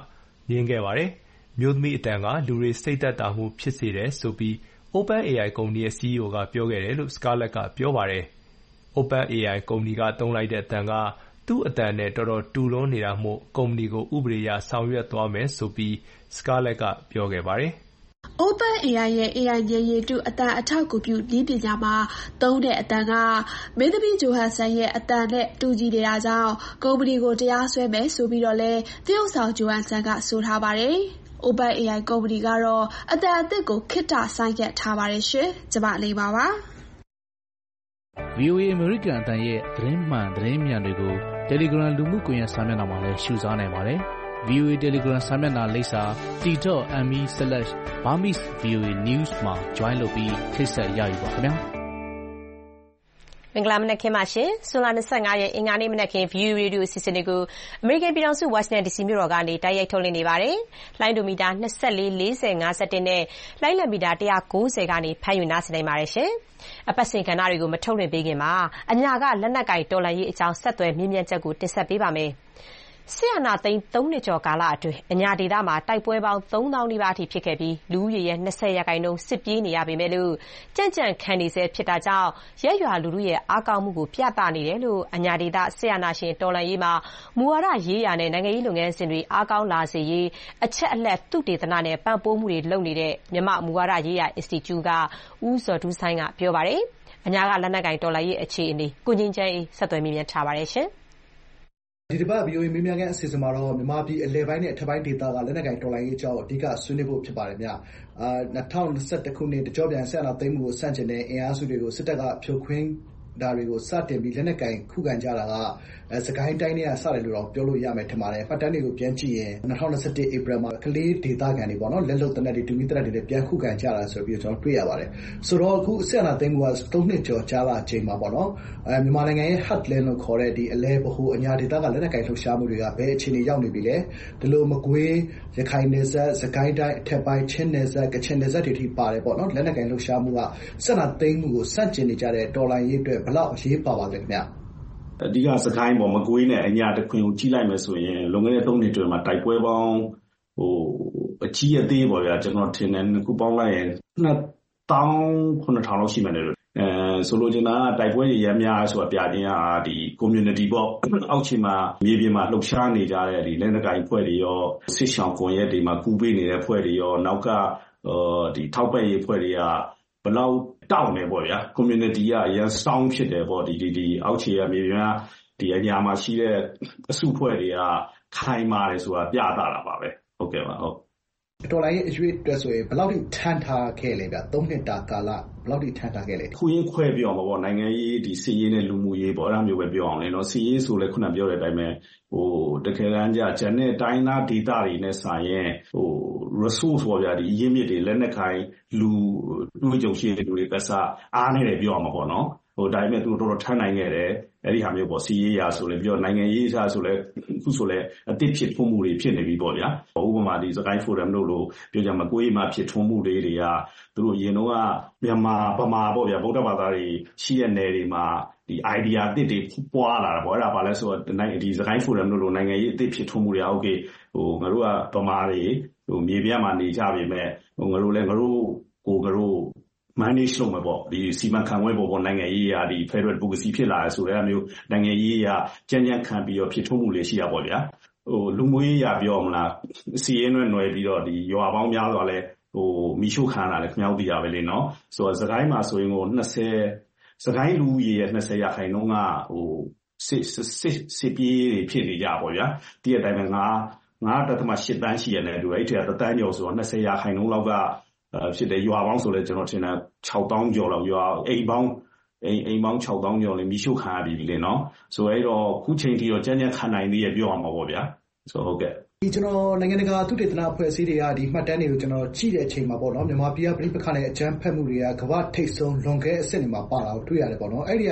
ငြင်းခဲ့ပါတယ်။မျိုးသမီးအတန်ကလူတွေစိတ်သက်သာမှုဖြစ်စေတယ်ဆိုပြီး OpenAI ကုမ္ပဏီရဲ့ စီအီအို ကပြောခဲ့တယ်လို့ Scarlett ကပြောပါတယ်။ OpenAI ကုမ္ပဏီကသုံးလိုက်တဲ့အတန်ကသူ့အတန်နဲ့တော်တော်တူလွန်းနေတာမို့ကုမ္ပဏီကိုဥပဒေအရဆောင်ရွက်သွားမယ်ဆိုပြီး Scarlett ကပြောခဲ့ပါတယ်။ OpenAI ရဲ့ အေအိုင် ဉာဏ်ရည်တုအသံအထောက်အကူပြုနည်းပညာမှာသုံးတဲ့အသံကမင်းသမီးဂျိုဟန်ဆန်ရဲ့အသံနဲ့တူညီနေတာကြောင့်ကုမ္ပဏီကိုတရားစွဲမယ်ဆိုပြီးတော့လည်းသရုပ်ဆောင်ဂျိုဟန်ဆန်ကဆိုထားပါတယ်။ OpenAI ကုမ္ပဏီကတော့အသံအသစ်ကိုခေတ္တဆိုင်းငံ့ထားပါတယ်ရှင်။ကျမလေးပါပါဗွီအိုအေ အမေရိကန်အသံရဲ့သတင်းမှန်သတင်းမြန်တွေကို Telegram လူမှုကွန်ရက်စာမျက်နှာမှာလည်းရှုစားနိုင်ပါတယ်။ ဗွီအိုအေ Telegram စာမျက်နှာလိပ်စာ တီ ဒေါ့ အမ် အီ ဆလက်ရှ် ဘာမစ် ဗွီအိုအေ News မှာ join လုပ်ပြီးထိတ်ဆက်ရယူပါခင်ဗျာ။မင်္ဂလာမနက်ခင်းပါရှင်။ဇွန်လ၂၅ရက်အင်္ဂါနေ့မနက်ခင်း ဗီအိုအေ ရေဒီယိုအစီအစဉ်တွေကိုအမေရိကန်ပြည်ထောင်စုဝါရှင်တန်ဒီစီမြို့တော်ကနေတိုက်ရိုက်ထုတ်လွှင့်နေပါတယ်။လိုင်းဒိုမီတာ၂၄ ၄၀ ၅၁နဲ့လိုင်းလံမီတာ၁၉၀ကနေဖမ်းယူနားဆင်နိုင်ပါတယ်ရှင်။အပတ်စဉ်ကဏ္ဍတွေကိုမထုတ်လွှင့်ပေးခင်မှာအညာကလက်နက်ကင်တော်လှန်ရေးအကြောင်းဆက်သွယ်မြင်းမြန်းချက်ကိုတင်ဆက်ပေးပါမယ်။ဆီယနာသိန်းသုံးနှစ်ကျော်ကာလအတွင်းအညာဒေသမှာတိုက်ပွဲပေါင်းသုံးသောင်းနီးပါးအထိဖြစ်ခဲ့ပြီးလူဦးရေရဲ့၂၀ရာခိုင်နှုန်းစစ်ပြေးနေရပေမဲ့လို့ကြံ့ကြံ့ခံနေဆဲဖြစ်တာကြောင့်ရက်ရွာလူထုရဲ့အားကောင်းမှုကိုပြသနေတယ်လို့အညာဒေသဆီယနာရှင်တော်လှန်ရေးမှာမူဝါဒရေးရာနဲ့နိုင်ငံရေးလုပ်ငန်းစဉ်တွေအားကောင်းလာစေရေးအချက်အလက်သုတေသနနဲ့ပံ့ပိုးမှုတွေလုပ်နေတဲ့မြန်မာမူဝါဒရေးရာ Institute ကဦးဇော်ဒူးဆိုင်ကပြောပါတယ်။အညာကလက်နက်ကင်တော်လှန်ရေးအခြေအနေကိုငြိမ်းချမ်းရေးဆက်သွယ်မြင်ထားပါတယ်ရှင်။ဒီတစ်ပတ် ဗီအိုအေ မေးမြန်းခန်းအစီအစဉ်မှာတော့မြန်မာပြည်အလယ်ပိုင်းနဲ့အထက်ပိုင်းဒေသကလက်နက်ကိုင်တော်လှန်ရေးအကြောင်းအဓိကဆွေးနွေးဖို့ဖြစ်ပါတယ်ဗျ။အာ၂၀၂၁ခုနှစ်တကျော့ပြန်စစ်အာဏာသိမ်းမှုကိုဆန့်ကျင်တဲ့အင်အားစုတွေကိုစစ်တပ်ကဖြိုခွင်းတာတွေကိုစတင်ပြီးလက်နက်ကိုင်ခုခံကြတာကအဲစကိုင်းတိုင်းတွေကစတယ်လို့တော့ပြောလို့ရမယ်ထင်ပါတယ်။ပတ်တန်းတွေကိုပြန်ကြည့်ရင်၂၀၂၁ဧပြီမှာကလေးဒေသခံတွေပေါ့နော်လက်လုံတနက်တွေတူမီတနက်တွေနဲ့ပြန်ခုခံကြတာဆိုပြီးကျွန်တော်တွေ့ရပါတယ်။ဆိုတော့အခုစစ်အာဏာသိမ်းမှုကသုံးနှစ်ကျော်ကြာလာချိန်မှာပေါ့နော်အဲမြန်မာနိုင်ငံရဲ့ heartland လို့ခေါ်တဲ့ဒီအလဲဗဟိုအညာဒေသကလက်နက်ကိုင်လှုပ်ရှားမှုတွေကဘယ်အခြေအနေရောက်နေပြီလဲဒီလိုမကွေးရခိုင်နယ်စပ်စကိုင်းတိုင်းအထက်ပိုင်းချင်းနယ်စပ်ကချင်နယ်စပ်တွေထိပါတယ်ပေါ့နော်လက်နက်ကိုင်လှုပ်ရှားမှုကစစ်အာဏာသိမ်းမှုကိုစန့်ကျင်နေကြတဲ့တော်လှန်ရေးအတွက်ဘလောက်ရေးပါပါလဲခင်ဗျအဓိကစကိုင်းပေါ်မကွေးနဲ့အညာတခွင်ကိုကြီးလိုက်မယ်ဆိုရင်လွန်ခဲ့တဲ့သုံးနှစ်တွင်မှာတိုက်ပွဲပေါင်းဟိုအကြီးအသေးပေါ့ဗျာကျွန်တော်ထင်တယ်ခုပေါင်းလိုက်ရင်နှစ်သောင်းခုနှစ်ထောင်လောက်ရှိမှတယ်လို့အဲဆိုလိုချင်တာကတိုက်ပွဲတွေရများဆိုတာပြခြင်းဟာဒီ community ပေါ့အောက်ခြေမှာမြေပြင်မှာလှုပ်ရှားနေကြတဲ့ဒီလက်နက်ကိုင်ဖွဲ့တွေရောစစ်ဆောင်ကွန်ရက်တွေမှာကူပေးနေတဲ့ဖွဲ့တွေရောနောက်ကဒီထောက်ပံ့ရေးဖွဲ့တွေကဘလောက်တောက်နေပေါ့ဗျာ community ကအရင် strong ဖြစ်တယ်ပေါ့ဒီဒီဒီအောက်ခြေကမြေပြင်ကဒီအညာမှာရှိတဲ့အစုဖွဲ့တွေကခိုင်မာတယ်ဆိုတာပြသတာပါပဲဟုတ်ကဲ့ပါဟုတ်တော်လိုင်းရဲ့အရွေးအတွက်ဆိုရင်ဘယ်လောက်ထိထမ်းထားခဲ့လဲဗျသုံးနှစ်တာကာလဘယ်လောက်ထိထမ်းထားခဲ့လဲခုရင်းခွဲပြောမှာပေါ့နိုင်ငံရေးဒီစီရေးနဲ့လူမှုရေးပေါ့အဲ့ဒါမျိုးပဲပြောအောင်လေနော်စီရေးဆိုလဲခုနပြောတဲ့အတိုင်းပဲဟိုတကယ်တမ်းကျဂျန်နဲ့တိုင်းသားဒေသတွေနဲ့ဆိုင်ရင်ဟို resource ပေါ့ဗျာဒီရင်းမြစ်တွေလက်နက်ကိုင်လူတွေကြုံရှိတဲ့လူတွေကစားအားနေတယ်ပြောအောင်မှာပေါ့နော်ဟိုဒါပေမဲ့သူတို့တော်တော်ထမ်းနိုင်ခဲ့တယ်အဲ့ဒီဟာမျိုးပေါ့စီရေးရာဆိုလဲပြောနိုင်ငံရေးစားဆိုလဲအခုဆိုလဲအသစ်ဖြစ်ထွန်းမှုတွေဖြစ်နေပြီပေါ့ဗျာဥပမာဒီစကိုင်းဖိုရမ်တို့လိုပြောကြမှာကိုယ်ရေးမှာဖြစ်ထွန်းမှုတွေတွေကသူတို့အရင်တော့ကမြန်မာဗမာပေါ့ဗျာဗုဒ္ဓဘာသာတွေရှိတဲ့နယ်တွေမှာဒီ idea အသစ်တွေပွားလာတာပေါ့အဲ့ဒါပါလဲဆိုတော့ဒီစကိုင်းဖိုရမ်တို့လိုနိုင်ငံရေးအသစ်ဖြစ်ထွန်းမှုတွေโอเคဟိုငါတို့ကဗမာတွေဟိုမြေပြန့်မှာနေကြပေမဲ့ဟိုငါတို့လဲငါတို့ကိုငါတို့manage လုပ်မှာပေါ့ဒီစီမံခန့်ခွဲပေါ်ပေါ်နိုင်ငံရေးရာဒီ Federal Democracy ဖြစ်လာဆိုတဲ့အမျိုးနိုင်ငံရေးရာကြံ့ကြံ့ခံပြီးတော့ဖြစ်ထွန်းမှုလေးရှိရပါဗျာဟိုလူမျိုးရေးရာပြောမလားစီရင်ရွယ်ຫນွယ်ပြီးတော့ဒီရွာပေါင်းများစွာလဲဟိုမီရှို့ခံရတာလဲခမောက်သိရပဲလေနော်ဆိုတော့စကိုင်းမှာဆိုရင်ကို၂၀စကိုင်းလူကြီးရဲ့၂၀ရာခိုင်နှုန်းကဟိုစစ်စစ်စစ်ပြေးတွေဖြစ်နေကြပါဗျာတည့်တဲ့အတိုင်းပဲငါငါတသမ၈တန်းရှိရတယ်တူအဲ့ထက်တန်းကျော်ဆိုတော့၂၀ရာခိုင်နှုန်းလောက်ကဖြစ်တယ်ရွာပေါင်းဆိုလဲကျွန်တော်ထင်တာ၆သောင်းကျော်လောက်ရွာအိမ်ပေါင်းအိမ်အိမ်ပေါင်း၆သောင်းကျော်လေးမီးရှို့ခံရပြီလေနော်ဆိုအဲ့တော့ခုချိန်ထိတော့ကြမ်းကြမ်းခံနိုင်သေးရပြောရမှာပေါ့ဗျာဆိုဟုတ်ကဲ့ဒီကျွန်တော်နိုင်ငံတကာသုတေသနအဖွဲ့အစည်းတွေကဒီမှတ်တမ်းတွေကိုကျွန်တော်ကြည့်တဲ့အချိန်မှာပေါ့နော်မြန်မာပြည်ကပြည်ပခါနဲ့အကြမ်းဖက်မှုတွေကကမ္ဘာထိပ်ဆုံးလွန်ခဲ့အဆင့်တွေမှာပါတာကိုတွေ့ရတယ်ပေါ့နော်အဲ့ဒီက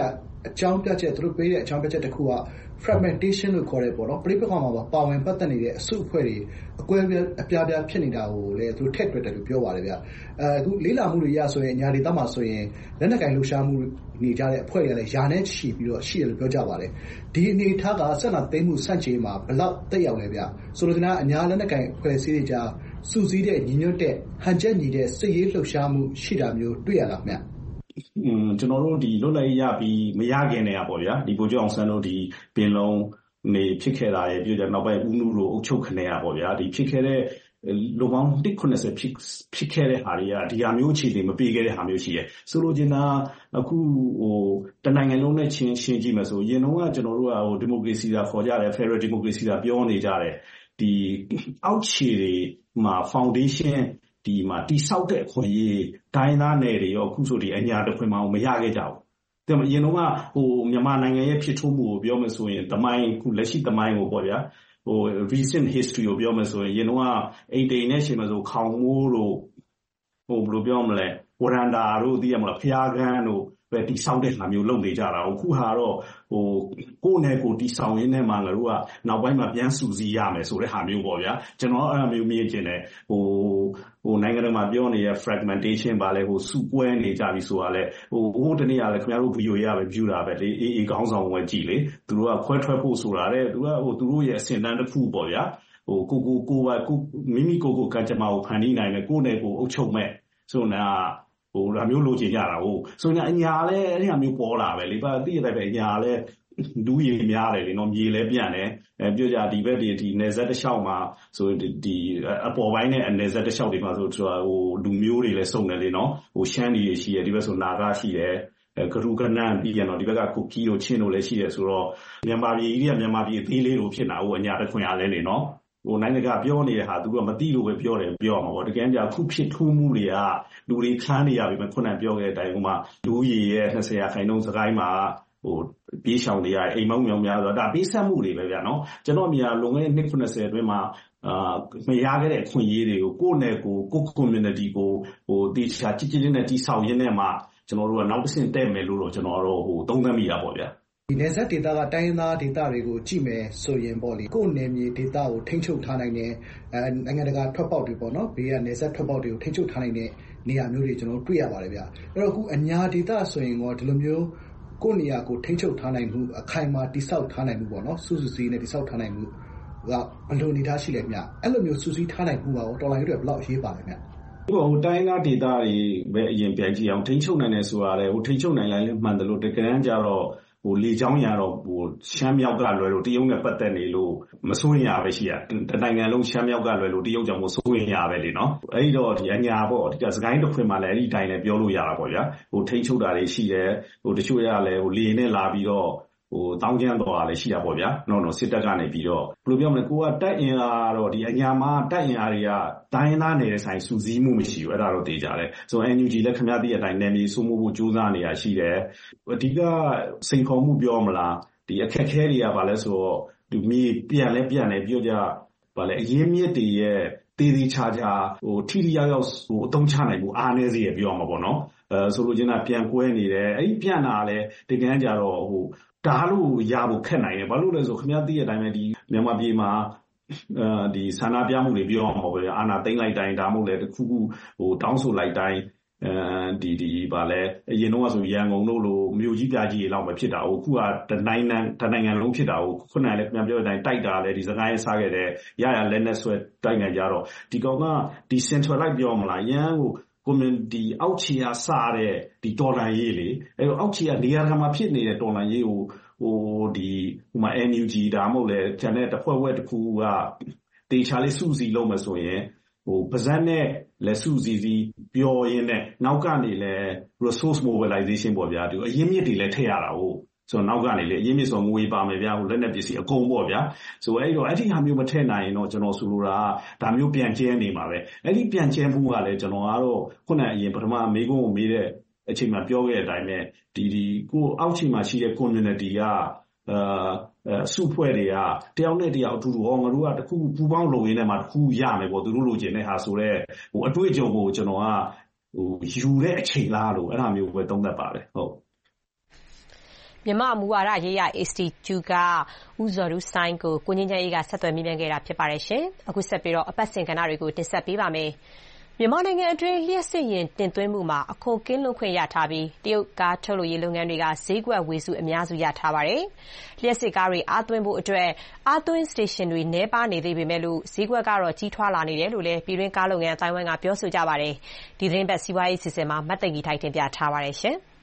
အကြောင်းပြချက်သူတို့ပေးတဲ့အကြောင်းပြချက်တစ်ခုက fragmentation လို့ခေါ်တဲ့ပေါ့နော်ပရိပက္ခမှာပါဝင်ပတ်သက်နေတဲ့အစုအဖွဲ့တွေအကွဲအပြားပြားဖြစ်နေတာကိုလည်းသူတို့ထည့်တွက်တယ်လို့ပြောပါတယ်ဗျအဲအခုလေးလာမှုတွေရဆိုရင်ညာဒေသမှာဆိုရင်လက်နက်ကင်လှုပ်ရှားမှုနေကြတဲ့အဖွဲ့တွေလည်းယာနဲ့ချီပြီးတော့ရှိတယ်လို့ပြောကြပါတယ်ဒီအနေအထားကဆက်လာသိမ်းမှုစန့်ချေမှာဘယ်လောက်တက်ရောက်လဲဗျဆိုလိုချင်တာအညာလက်နက်ကင်အဖွဲ့အစည်းတွေကြားစုစည်းတဲ့ညီညွတ်တဲ့ဟန်ချက်ညီတဲ့စစ်ရေးလှုပ်ရှားမှုရှိတာမျိုးတွေ့ရလားဗျอืมကျွန်တော်တို့ဒီလွတ်လပ်ရေးရပြီးမရခင်တည်းကပေါ့ဗျာဒီဗိုလ်ချုပ်အောင်ဆန်းတို့ဒီပင်လုံးနေဖြစ်ခဲ့တာရဲ့ပြောကြနောက်ပိုင်းဦးနုလိုအုပ်ချုပ်ခနေရပေါ့ဗျာဒီဖြစ်ခဲ့တဲ့လူပေါင်းone hundred ninetyဖြစ်ဖြစ်ခဲ့တဲ့ဟာတွေကဒီဟာမျိုးအခြေအနေမပြေခဲ့တဲ့ဟာမျိုးရှိရဲဆိုလိုချင်တာအခုဟိုတနိုင်ငံလုံးနဲ့ချင်းရှင်းကြည့်မယ်ဆိုရင်တော့ကကျွန်တော်တို့ကဟိုဒီမိုကရေစီသာခေါ်ကြတယ် Federal Democracy သာပြောနေကြတယ်ဒီအောက်ခြေတွေမှာ foundation ဒီမှာတိဆောက်တဲ့အခွင့်အရေးဒိုင်းသားနယ်တွေရောအခုဆိုဒီအညာတစ်ခွင်မှမရခဲ့ကြဘူး။ဒါပေမဲ့အရင်တော့ကဟိုမြန်မာနိုင်ငံရဲ့ဖြစ်ထွန်းမှုကိုပြောမယ်ဆိုရင်တမိုင်းခုလက်ရှိတမိုင်းကိုပေါ့ဗျာဟို recent history ကိုပြောမယ်ဆိုရင်အရင်တော့ကအိမ်တိန်နဲ့ရှင်မယ်ဆိုခေါင်မိုးတို့ဟိုဘယ်လိုပြောမလဲဝရန်ဒါတို့သိရမလားဖျားကန်းတို့ပဲတိဆောက်တဲ့ဟာမျိုးလုပ်နေကြတာအခုဟာတော့ဟိုကိုယ်နဲ့ကိုတိဆောက်ရင်းနဲ့မှငါတို့ကနောက်ပိုင်းမှာပြန်စုစည်းရမယ်ဆိုတဲ့ဟာမျိုးပေါ့ဗျာကျွန်တော်အဲ့အမျိုးမြင်ချင်တယ်ဟိုဟိုနိုင်ငံတော်မှာပြောနေတဲ့ fragmentation ပါလဲဟိုစုကွဲနေကြပြီဆိုတာလဲဟိုဟိုတနေ့ကလည်းခင်ဗျားတို့ video ရပဲ view တာပဲလေအေးအေးခေါင်းဆောင်ဝယ်ကြည့်လေသူတို့ကခွဲထွက်ဖို့ဆိုတာတဲ့သူကဟိုသူတို့ရဲ့အစဉ်တန်းတစ်ခုပေါ့ဗျာဟိုကိုကိုကိုပါကိုမိမိကိုကိုကကြမှာကိုဖန်တီးနိုင်မယ်ကိုယ်နဲ့ကိုအုပ်ချုပ်မဲ့ဆိုတော့ဟိုဒါမျိုးလိုချင်ကြတာဟုတ်ဆိုရင်အညာလဲအဲ့ဒီဟာမျိုးပေါ်လာပဲလေပါသိရတဲ့ပဲအညာလဲဒူးရည်များတယ်လေနော်မြေလဲပြန့်တယ်အဲပြောကြဒီဘက်ဒီဒီနေဆက်တစ်လျှောက်မှာဆိုဒီအပေါ်ပိုင်းနဲ့အနေဆက်တစ်လျှောက်တွေမှာဆိုဟိုလူမျိုးတွေလဲစုံတယ်လေနော်ဟိုရှမ်းတွေရှိတယ်ဒီဘက်ဆိုနာဂရှိတယ်အဲဂရုကနန်ပြီးရတော့ဒီဘက်ကကိုကီတို့ချင်းတို့လည်းရှိတယ်ဆိုတော့မြန်မာပြည်ကြီးကမြန်မာပြည်အသေးလေးတို့ဖြစ်တာဟိုအညာတစ်ခွင်အားလဲလေနော်ဟိုနိုင်ငံကပြောနေတဲ့ဟာသူကမသိလို့ပဲပြောတယ်ပြောမှာပေါ့တကယ်ကြအခုဖြစ်ထူးမှုတွေကလူတွေခန်းနေရပြီမခုနပြောခဲ့တဲ့အတိုင်းဟိုမှာလူကြီးရဲ့twentyရာခိုင်နှုန်းစကိုင်းမှာဟိုပြေးရှောင်နေရအိမ်မောင်းမြောင်များဆိုတော့ဒါပေးဆက်မှုတွေပဲဗျာနော်ကျွန်တော်အမြင်လွန်ခဲ့တဲ့နှစ်twentyအတွင်းမှာအာမရခဲ့တဲ့အခွင့်အရေးတွေကိုကိုယ့်နယ်ကိုကိုယ့် community ကိုဟိုတိကျချစ်ချစ်လေးနဲ့တိဆောက်ရင်းနဲ့မှကျွန်တော်တို့ကနောက်တစ်ဆင့်တက်မယ်လို့တော့ကျွန်တော်တို့ဟိုသုံးသပ်မိတာပေါ့ဗျာဒီနယ်စပ်ဒေသကတိုင်းရင်းသားဒေသတွေကိုကြည့်မယ်ဆိုရင်ပေါ့လေကိုယ်နယ်မြေဒေသကိုထိန်းချုပ်ထားနိုင်တဲ့အဲနိုင်ငံတကာထွက်ပေါက်တွေပေါ့နော်ဘေးကနယ်စပ်ထွက်ပေါက်တွေကိုထိန်းချုပ်ထားနိုင်တဲ့နေရာမျိုးတွေကျွန်တော်တို့တွေ့ရပါတယ်ဗျာအဲ့တော့အခုအညာဒေသဆိုရင်တော့ဒီလိုမျိုးကိုယ်နေရာကိုထိန်းချုပ်ထားနိုင်မှုအခိုင်အမာတိဆောက်ထားနိုင်မှုပေါ့နော်စုစုစည်းနဲ့တိဆောက်ထားနိုင်မှုကဘယ်လိုအနေထားရှိလဲမြအဲ့လိုမျိုးစုစည်းထားနိုင်မှုကတော်လိုင်းတွေဘယ်လောက်အရေးပါလဲမြဟိုတိုင်းသားဒေသတွေပဲအရင်ပြန်ကြည့်အောင်ထိန်းချုပ်နိုင်တယ်ဆိုတာလေဟိုထိန်းချုပ်နိုင်လိုက်လည်းမှန်တယ်လို့တကယ်တမ်းကျတော့ဟိုလေချောင်းရတော့ဟိုရှမ်းမြောက်ကလွယ်လို့တရုတ်နဲ့ပတ်သက်နေလို့မစိုးရင်ရပဲရှိရတနိုင်ငံလုံးရှမ်းမြောက်ကလွယ်လို့တရုတ်ကြောင့်မစိုးရင်ရပဲလေနော်အဲ့ဒီတော့ဒီအညာပေါ့ဒီကစကိုင်းတစ်ခွင်မှာလည်းအဲ့ဒီတိုင်းလည်းပြောလို့ရတာပေါ့ဗျာဟိုထိန်းချုပ်တာတွေရှိတယ်ဟိုတချို့ရလည်းဟိုလေနဲ့လာပြီးတော့ဟိုတောင်းကျမ်းတော်တာလည်းရှိတာပေါ့ဗျာနော်နော်စစ်တပ်ကနေပြီးတော့ဘယ်လိုပြောမလဲကိုကတိုက်အင်အားတော့ဒီအညာမှာတိုက်အင်အားတွေကတိုင်းသားနေတဲ့ဆိုင်စူးစီးမှုမရှိဘူးအဲ့ဒါတော့သိကြတယ်ဆိုတော့ N U G လည်းခင်ဗျားသိတဲ့အတိုင်းနယ်မြေစိုးမိုးဖို့ကြိုးစားနေတာရှိတယ်အဓိကစိန်ခေါ်မှုပြောမလားဒီအခက်ခဲတွေကဘာလဲဆိုတော့ဒီမြေပြန်လဲပြန်လဲပြောကြဘာလဲအရင်းမြစ်တွေရဲ့တေးသေးချာချာဟိုထိထိရောက်ရောက်ဟိုအသုံးချနိုင်မှုအားနည်းစေရပြောမှာပေါ့နော်အဲဆိုလိုချင်တာပြန်ကွဲနေတယ်အဲ့ဒီပြန်တာလည်းတကယ်ကြတော့ဟိုဒါလို့ရဖို့ခက်နိုင်တယ်ဘာလို့လဲဆိုခင်ဗျားသိတဲ့အတိုင်းပဲဒီမြန်မာပြည်မှာအဲဒီဆန္ဒပြမှုတွေပြောအောင်ပေါ့ဗျာအာဏာသိမ်းလိုက်တိုင်းဒါမှမဟုတ်လေတခုခုဟိုတောင်းဆိုလိုက်တိုင်းအဲဒီဒီဗာလဲအရင်တော့ဆိုရန်ကုန်တို့လိုမြို့ကြီးပြကြီးတွေလောက်ပဲဖြစ်တာဟိုခုကတနိုင်ငံတနိုင်ငံလုံးဖြစ်တာဟိုခုနကလည်းခင်ဗျားပြောတဲ့အတိုင်းတိုက်တာလဲဒီစကိုင်းစားခဲ့တဲ့ရရလက်နဲ့ဆွဲတိုက်နေကြတော့ဒီကောင်ကဒီ centralize ပြောမလားရန်ကိုcommunity အောက်ခြေကစားတဲ့ဒီတော်လန်ရေးလေအဲအောက်ခြေကနေရာမှာဖြစ်နေတဲ့တော်လန်ရေးကိုဟိုဒီဟိုမှာ N U G ဒါမှမဟုတ်လေကျန်တဲ့တစ်ဖွဲ့ဝက်တစ်ခုကတေချာလေးစုစည်းလုံးမဆိုရင်ဟိုပါဇက်နဲ့လက်စုစည်းစည်းပြောရင်းနဲ့နောက်ကနေလဲ resource mobilization ပေါ့ဗျာဒီအရင်းမြစ်တွေလည်းထည့်ရတာဟုတ်ဆိုတော့နောက်ကနေလေအရင်းမြစ်ဆိုငွေပါမယ်ဗျာဟိုလက်နဲ့ပစ္စည်းအကုန်ပေါ့ဗျာဆိုအဲ့တော့အဲ့ဒီဟာမျိုးမထည့်နိုင်ရင်တော့ကျွန်တော်ဆိုလိုတာဒါမျိုးပြန်ကျဲနေမှာပဲအဲ့ဒီပြန်ကျဲမှုကလည်းကျွန်တော်ကတော့ခုနအရင်ပထမမေးခွန်းကိုမေးတဲ့အချိန်မှာပြောခဲ့တဲ့အတိုင်းပဲဒီဒီကိုအောက်ချိန်မှာရှိတဲ့ community ကအာစုဖွဲ့တွေကတယောက်နဲ့တယောက်အတူတူဟောငါတို့ကတခုပူပေါင်းလုပ်ရင်းနဲ့မှတခုရမယ်ပေါ့သူတို့လိုချင်တဲ့ဟာဆိုတော့ဟိုအတွေ့အကြုံကိုကျွန်တော်ကဟိုယူတဲ့အချိန်လားလို့အဲ့ဒါမျိုးပဲသုံးသပ်ပါတယ်ဟုတ်ကမြန်မာ့မူဝါဒရေးရာ Institute ကဦးဇော်ထူးစိုင်းကိုကိုငြိမ်းချမ်းအေးကဆက်သွယ်မေးမြန်းခဲ့တာဖြစ်ပါတယ်ရှင်။အခုဆက်ပြီးအပတ်စဉ်ကဏ္ဍတွေကိုတင်ဆက်ပေးပါမယ်။မြန်မာနိုင်ငံအတွင်းလျှပ်စစ်ယာဉ်တင်သွင်းမှုမှာအခွန်ကင်းလွတ်ခွင့်ရထားပြီးတရုတ်ကားထုတ်လုပ်ရေးလုပ်ငန်းတွေကဈေးကွက်ဝေစုအများစုရထားပါတယ်။လျှပ်စစ်ကားတွေအားသွင်းဖို့အတွက်အားသွင်းစတေရှင်တွေနည်းပါးနေသေးပေမဲ့လို့ဈေးကွက်ကတော့ကြီးထွားလာနေတယ်လို့လည်းပြည်တွင်းကားလုပ်ငန်းအသိုင်းအဝိုင်းကပြောဆိုကြပါတယ်။ဒီသတင်းပတ်စီးပွားရေးစီစဉ်မှာမတ်သိဂီထိုက်တင်ပြထားပါတယ်ရှင်။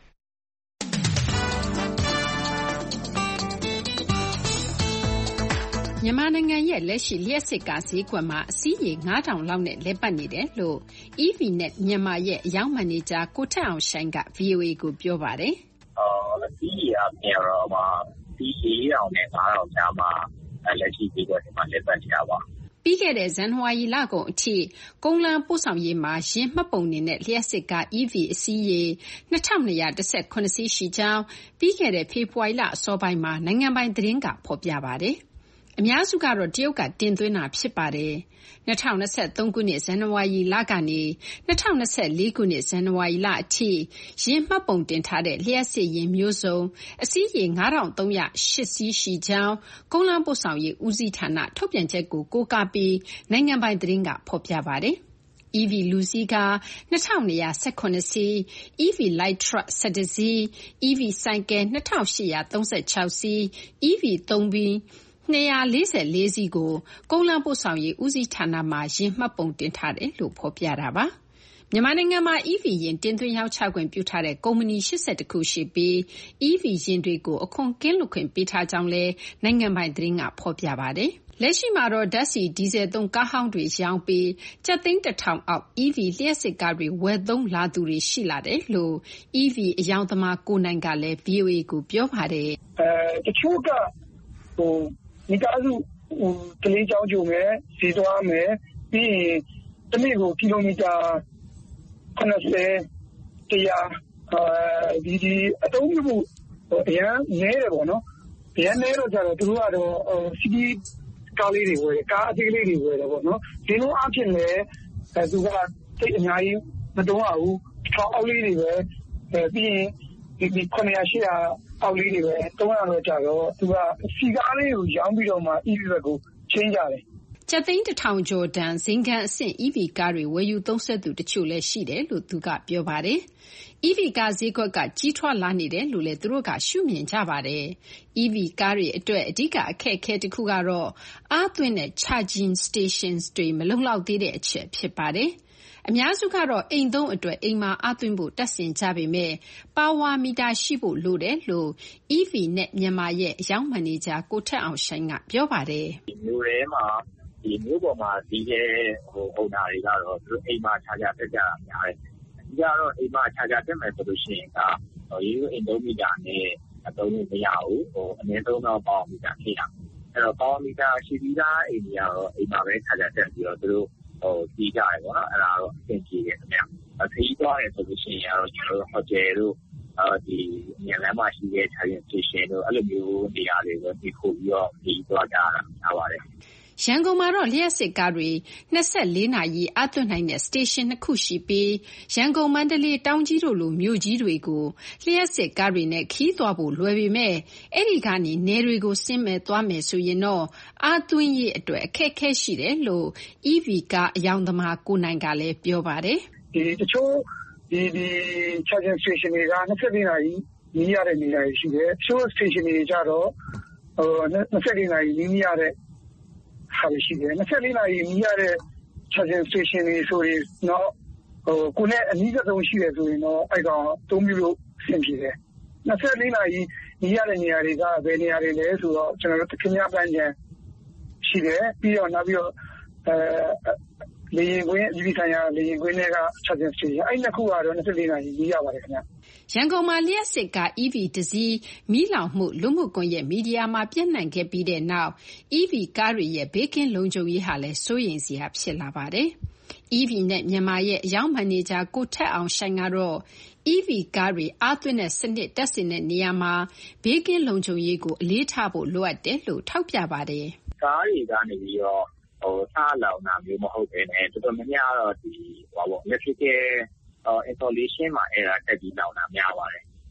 မြန်မာနိုင်ငံရဲ့လက်ရှိလျှပ်စစ်ကားဈေးကွက်မှာအစီးရေငါးထောင်လောက်နဲ့လည်ပတ်နေတယ်လို့ အီးဗီ Net မြန်မာရဲ့အရောင်းမန်နေဂျာကိုထက်အောင်ရှိုင်းက ဗွီအိုအေကိုပြောပါတယ်။အော်အစီးရေအပြင်တော့မှာဒီလေးထောင်နဲ့ငါးထောင်ကြားမှာလက်ရှိဈေးကွက်မှာလည်ပတ်နေတာပါ။ပြီးခဲ့တဲ့ဇန်နဝါရီလကုန်အထိကုန်းလမ်းပို့ဆောင်ရေးမှာယင်းမှတ်ပုံနေတဲ့လျှပ်စစ်ကား အီးဗီ အစီးရေနှစ်ထောင်နှစ်ရာတစ်ဆယ့်ခုနှစ်စီးရှိကြောင်းပြီးခဲ့တဲ့ဖေဖော်ဝါရီလအစောပိုင်းမှာနိုင်ငံပိုင်သတင်းကဖော်ပြပါတယ်။အများစုကတော့တရုတ်ကတင်သွင်းတာဖြစ်ပါတယ်။၂၀၂၃ခုနှစ်ဇန်နဝါရီလကနေ၂၀၂၄ခုနှစ်ဇန်နဝါရီလအထိယင်းမှတ်ပုံတင်ထားတဲ့လျှပ်စစ်ယာဉ်မျိုးစုံအစီးရေငါးထောင်သုံးရာရှစ်စီးရှိကြောင်းကုန်းလမ်းပို့ဆောင်ရေးဦးစီးဌာနထုတ်ပြန်ချက်ကိုကိုးကားပြီးနိုင်ငံပိုင်သတင်းကဖော်ပြပါတယ်။ အီးဗီ လူစီးကားနှစ်ထောင်နှစ်ရာ၁၇စီး၊ အီးဗီ Light Truck ၁၁စီး၊ အီးဗီ ဆိုင်ကယ်နှစ်ထောင်ရှစ်ရာသုံးဆယ့်ခြောက်စီး၊ အီးဗီ သုံးဘီးနှစ်ရာလေးဆယ်လေးစီးကိုကုန်းလမ်းပို့ဆောင်ရေးဦးစီးဌာနမှာယင်းမှတ်ပုံတင်ထားတယ်လို့ဖော်ပြတာပါ။မြန်မာနိုင်ငံမှာ အီးဗီ ယာဉ်တင်သွင်းရောင်းချခွင့်ပြုထားတဲ့ကုမ္ပဏီ၈၁ခုရှိပြီး အီးဗီ ယာဉ်တွေကိုအခွန်ကင်းလွတ်ခွင့်ပေးထားကြောင်းလည်းနိုင်ငံပိုင်သတင်းကဖော်ပြပါတယ်။လက်ရှိမှာတော့ဓာတ်ဆီဒီဇယ်သုံးကားဟောင်းတွေရောင်းပြီးကျပ်သိန်းတစ်ထောင်အောက် အီးဗီ လျှပ်စစ်ကားတွေဝယ်သုံးလာသူတွေရှိလာတယ်လို့ အီးဗီ အရောင်းသမားကိုနိုင်ကလည်း ဗွီအိုအေကိုပြောပါတယ်။အဲတချို့ကဟိုမိသားစုဟိုကလေးကြောင်းကြုံမယ်ဈေးသွားမယ်ပြီးရင်တနေ့ကိုကီလိုမီတာခုနှစ်ဆယ်တရားအဲဒီဒီအတုံးမှုအရန်နဲတယ်ပေါ့နော်အရန်နဲတော့ကြတော့သူတို့ကတော့စီးပြီးကားလေးတွေဝယ်ကားအသေးလေးတွေဝယ်တယ်ပေါ့နော်ဒီလိုအဖြစ်လဲအဲသူကစိတ်အများကြီးမတုံးရဘူးထောင်အောက်လေးတွေပဲအဲပြီးရင်ဒီဒီခုနှစ်ရာရှစ်ရာအောက်လေးတွေပဲတုံးရတော့ကြတော့သူကစီကားလေးကိုရောင်းပြီးတော့မှ အီးဗီ ဘက်ကိုချင်းကြတယ်ကျပ်သိန်းတစ်ထောင်ကျော်တန်ဇင်ကန်အဆင့် အီးဗီ ကားတွေဝယ်ယူသုံးစွဲသူတချို့လည်းရှိတယ်လို့သူကပြောပါတယ်။ အီးဗီ ကားဈေးကွက်ကကြီးထွားလာနေတယ်လို့လည်းသူတို့ကရှုမြင်ကြပါတယ်။ အီးဗီ ကားတွေအတွက်အဓိကအခက်အခဲတစ်ခုကတော့အားသွင်းတဲ့ charging stations တွေမလုံလောက်သေးတဲ့အချက်ဖြစ်ပါတယ်။အများစုကတော့အိမ်သုံးအတွက်အိမ်မှာအားသွင်းဖို့တပ်ဆင်ကြပေမဲ့ပါဝါမီတာရှိဖို့လိုတယ်လို့ အီးဗီ Net မြန်မာရဲ့အရောင်းမန်နေဂျာကိုထက်အောင်ရှိုင်းကပြောပါတယ်။မြို့ထဲမှာဒီမြို့ပေါ်မှာဒီတဲ့ဟိုပုံနာတွေကတော့သူတို့အိမ်မှာခြားခြားတက်ကြတာများတယ်။ဒီကတော့အိမ်မှာခြားခြားတက်မယ်ဆိုလို့ရှိရင်ကရေအိမ်သုံးမီတာနဲ့အသုံးလို့မရဘူးဟိုအနည်းဆုံးတော့ပေါင်မီတာထိရ။အဲ့တော့ပေါင်မီတာရှိပြီးသားအိမ်ကြီးကတော့အိမ်မှာပဲခြားခြားတက်ပြီးတော့သူတို့ဟိုကြီးကြတယ်ပေါ့နော်အဲ့ဒါတော့အဆင်ပြေတယ်ခင်ဗျ။အခရီးသွားတယ်ဆိုလို့ရှိရင်ကတော့ကျွန်တော်တို့ဟိုတယ်တို့အော်ဒီညလမ်းမှာရှိတဲ့ charging station တို့အဲ့လိုမျိုးနေရာတွေကိုဒီခိုးပြီးတော့ဒီသွားကြတာများပါတယ်။ရန်ကုန်မှာတော့လျှပ်စစ်ကားတွေ၂၄နာရီအားသွင်းနိုင်တဲ့စတေရှင်နှစ်ခုရှိပြီးရန်ကုန်မန္တလေးတောင်ကြီးတို့လိုမြို့ကြီးတွေကိုလျှပ်စစ်ကားတွေနဲ့ခီးသွားဖို့လွယ်ပေမဲ့အဲ့ဒီကနေနယ်တွေကိုဆင်းမဲ့သွားမယ်ဆိုရင်တော့အားသွင်းရေးအတွက်အခက်အခဲရှိတယ်လို့ အီးဗီ ကားအရောင်းသမားကိုနိုင်ကလည်းပြောပါတယ်။ဒီတချို့ဒီဒီ charging station တွေက၂၄နာရီနီးရတဲ့နေရာတွေရှိတယ်။တချို့ station တွေကြတော့ဟို၂၄နာရီနီးရတဲ့ဟာရှိတယ်၂၄နာရီနီးရတဲ့ charging station တွေဆိုရင်တော့ဟိုကိုနဲ့အနည်းဆုံးရှိတယ်ဆိုရင်တော့အဲ့ကောင်သုံးမျိုးလို့ဆင်ပြေတယ်၂၄နာရီနီးရတဲ့နေရာတွေကဘယ်နေရာတွေလဲဆိုတော့ကျွန်တော်တို့ခင်ဗျားပန်းချံရှိတယ်ပြီးတော့နောက်ပြီးတော့အဲလေရင်ကွင်းအပြည်ဆိုင်ရာလေရင်ကွင်းတွေက charging station အဲ့နှစ်ခုကတော့၂၄နာရီနီးရပါတယ်ခင်ဗျရန်ကုန်မှာလျှပ်စစ်ကား အီးဗီ တစ်စီးမီးလောင်မှုလူမှုကွန်ရက်မီဒီယာမှာပြန့်နှံ့ခဲ့ပြီးတဲ့နောက် အီးဗီ ကားတွေရဲ့ဘေးကင်းလုံခြုံရေးဟာလည်းစိုးရိမ်စရာဖြစ်လာပါတယ်။ အီးဗီ Net မြန်မာရဲ့အရောင်းမန်နေဂျာကိုထက်အောင်ရှိုင်းကတော့ အီးဗီ ကားတွေအားသွင်းတဲ့စနစ်တပ်ဆင်တဲ့နေရာမှာဘေးကင်းလုံခြုံရေးကိုအလေးထားဖို့လိုအပ်တယ်လို့ထောက်ပြပါတယ်။ကားတွေကနေပြီးတော့ဟိုစားလောင်တာမျိုးမဟုတ်ဘဲနဲ့တော်တော်များများတော့ဒီဟိုပေါ့ electrical installation မှာ error တက်ပြီးလောင်တာများပါတယ်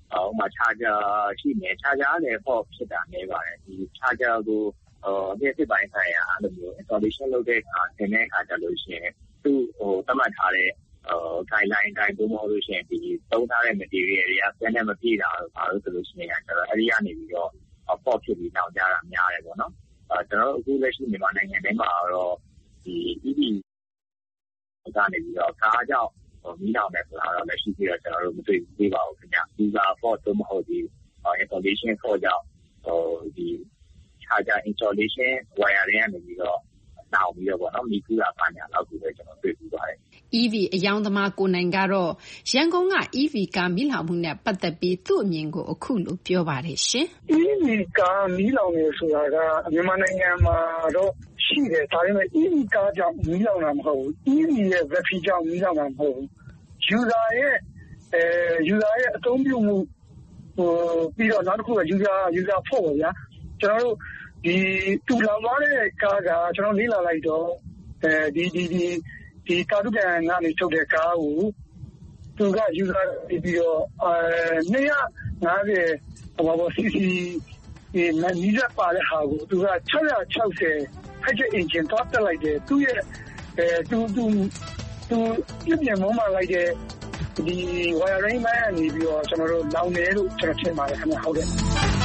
ဟိုမှာ charger ရှိနေ charger လည်း fault ဖြစ်တာနေပါတယ်ဒီ charger ကိုဟိုဒီစစ်ပိုင်းဆိုင်ရာအဲ့လိုမျိုး installation လုပ်တဲ့အခါသင်တဲ့အခါကျလို့ရှိရင်သူ့ဟိုသတ်မှတ်ထားတဲ့ဟို guideline တိုင်းပုံမဟုတ်လို့ရှိရင်ဒီသုံးထားတဲ့ material တွေကပြန်နဲ့မပြည့်တာတော့ဘာလို့ဆိုလို့ရှိရင်ကျတော့အဲ့ဒီကနေပြီးတော့ fault ဖြစ်ပြီးနောက်ကြတာများတယ်ပေါ့နော်အဲကျွန်တော်တို့အခုလက်ရှိမြန်မာနိုင်ငံထဲမှာတော့ဒီ E V ကနေပြီးတော့ကားကြောင့်မီးလောင်တယ်ဆိုတာတော့လက်ရှိပြီးတော့ကျွန်တော်တို့မတွေ့သေးပါဘူးခင်ဗျ user fault တော့မဟုတ်ဒီ installation fault ကြောင့်ဟိုဒီ charger installation wire တွေကနေပြီးတော့နောင်ပြီးတော့ပေါ့နော်မီးကူးတာပါညာလောက်ကိုပဲကျွန်တော်တွေ့ပြီးပါတယ် E V အယောင်သမားကိုနိုင်ကတော့ရန်ကုန်က E V ကားမီးလောင်မှုနဲ့ပတ်သက်ပြီးသူ့အမြင်ကိုအခုလိုပြောပါတယ်ရှင် E V ကားမီးလောင်နေဆိုတာကမြန်မာနိုင်ငံမှာတော့ရှိတယ်ဒါပေမဲ့ E V ကားကြောင့်မီးလောင်တာမဟုတ်ဘူး E V ရဲ့ battery ကြောင့်မီးလောင်တာမဟုတ်ဘူး user ရဲ့အဲ user ရဲ့အသုံးပြုမှုဟိုပြီးတော့နောက်တစ်ခုက user user fault ပေါ့ဗျာကျွန်တော်တို့ဒီတူလောင်သွားတဲ့ကားကကျွန်တော်လေးလာလိုက်တော့အဲဒီဒီဒီဒီကာတုကန်ကနေထုတ်တဲ့ကားကိုသူက user ပြီးတော့အဲtwo fiftyဟိုပါပေါ့ cc ဒီမီးစက်ပါတဲ့ဟာကိုသူကsix sixty ဟိုက်ချက် engine တော့တက်လိုက်တယ်သူရဲ့အဲသူသူသူပြင်မောင်းမှလိုက်တဲ့ဒီ wiring ပိုင်းကနေပြီးတော့ကျွန်တော်တို့လောင်တယ်လို့ကျွန်တော်ထင်ပါတယ်ခင်ဗျဟုတ်တယ်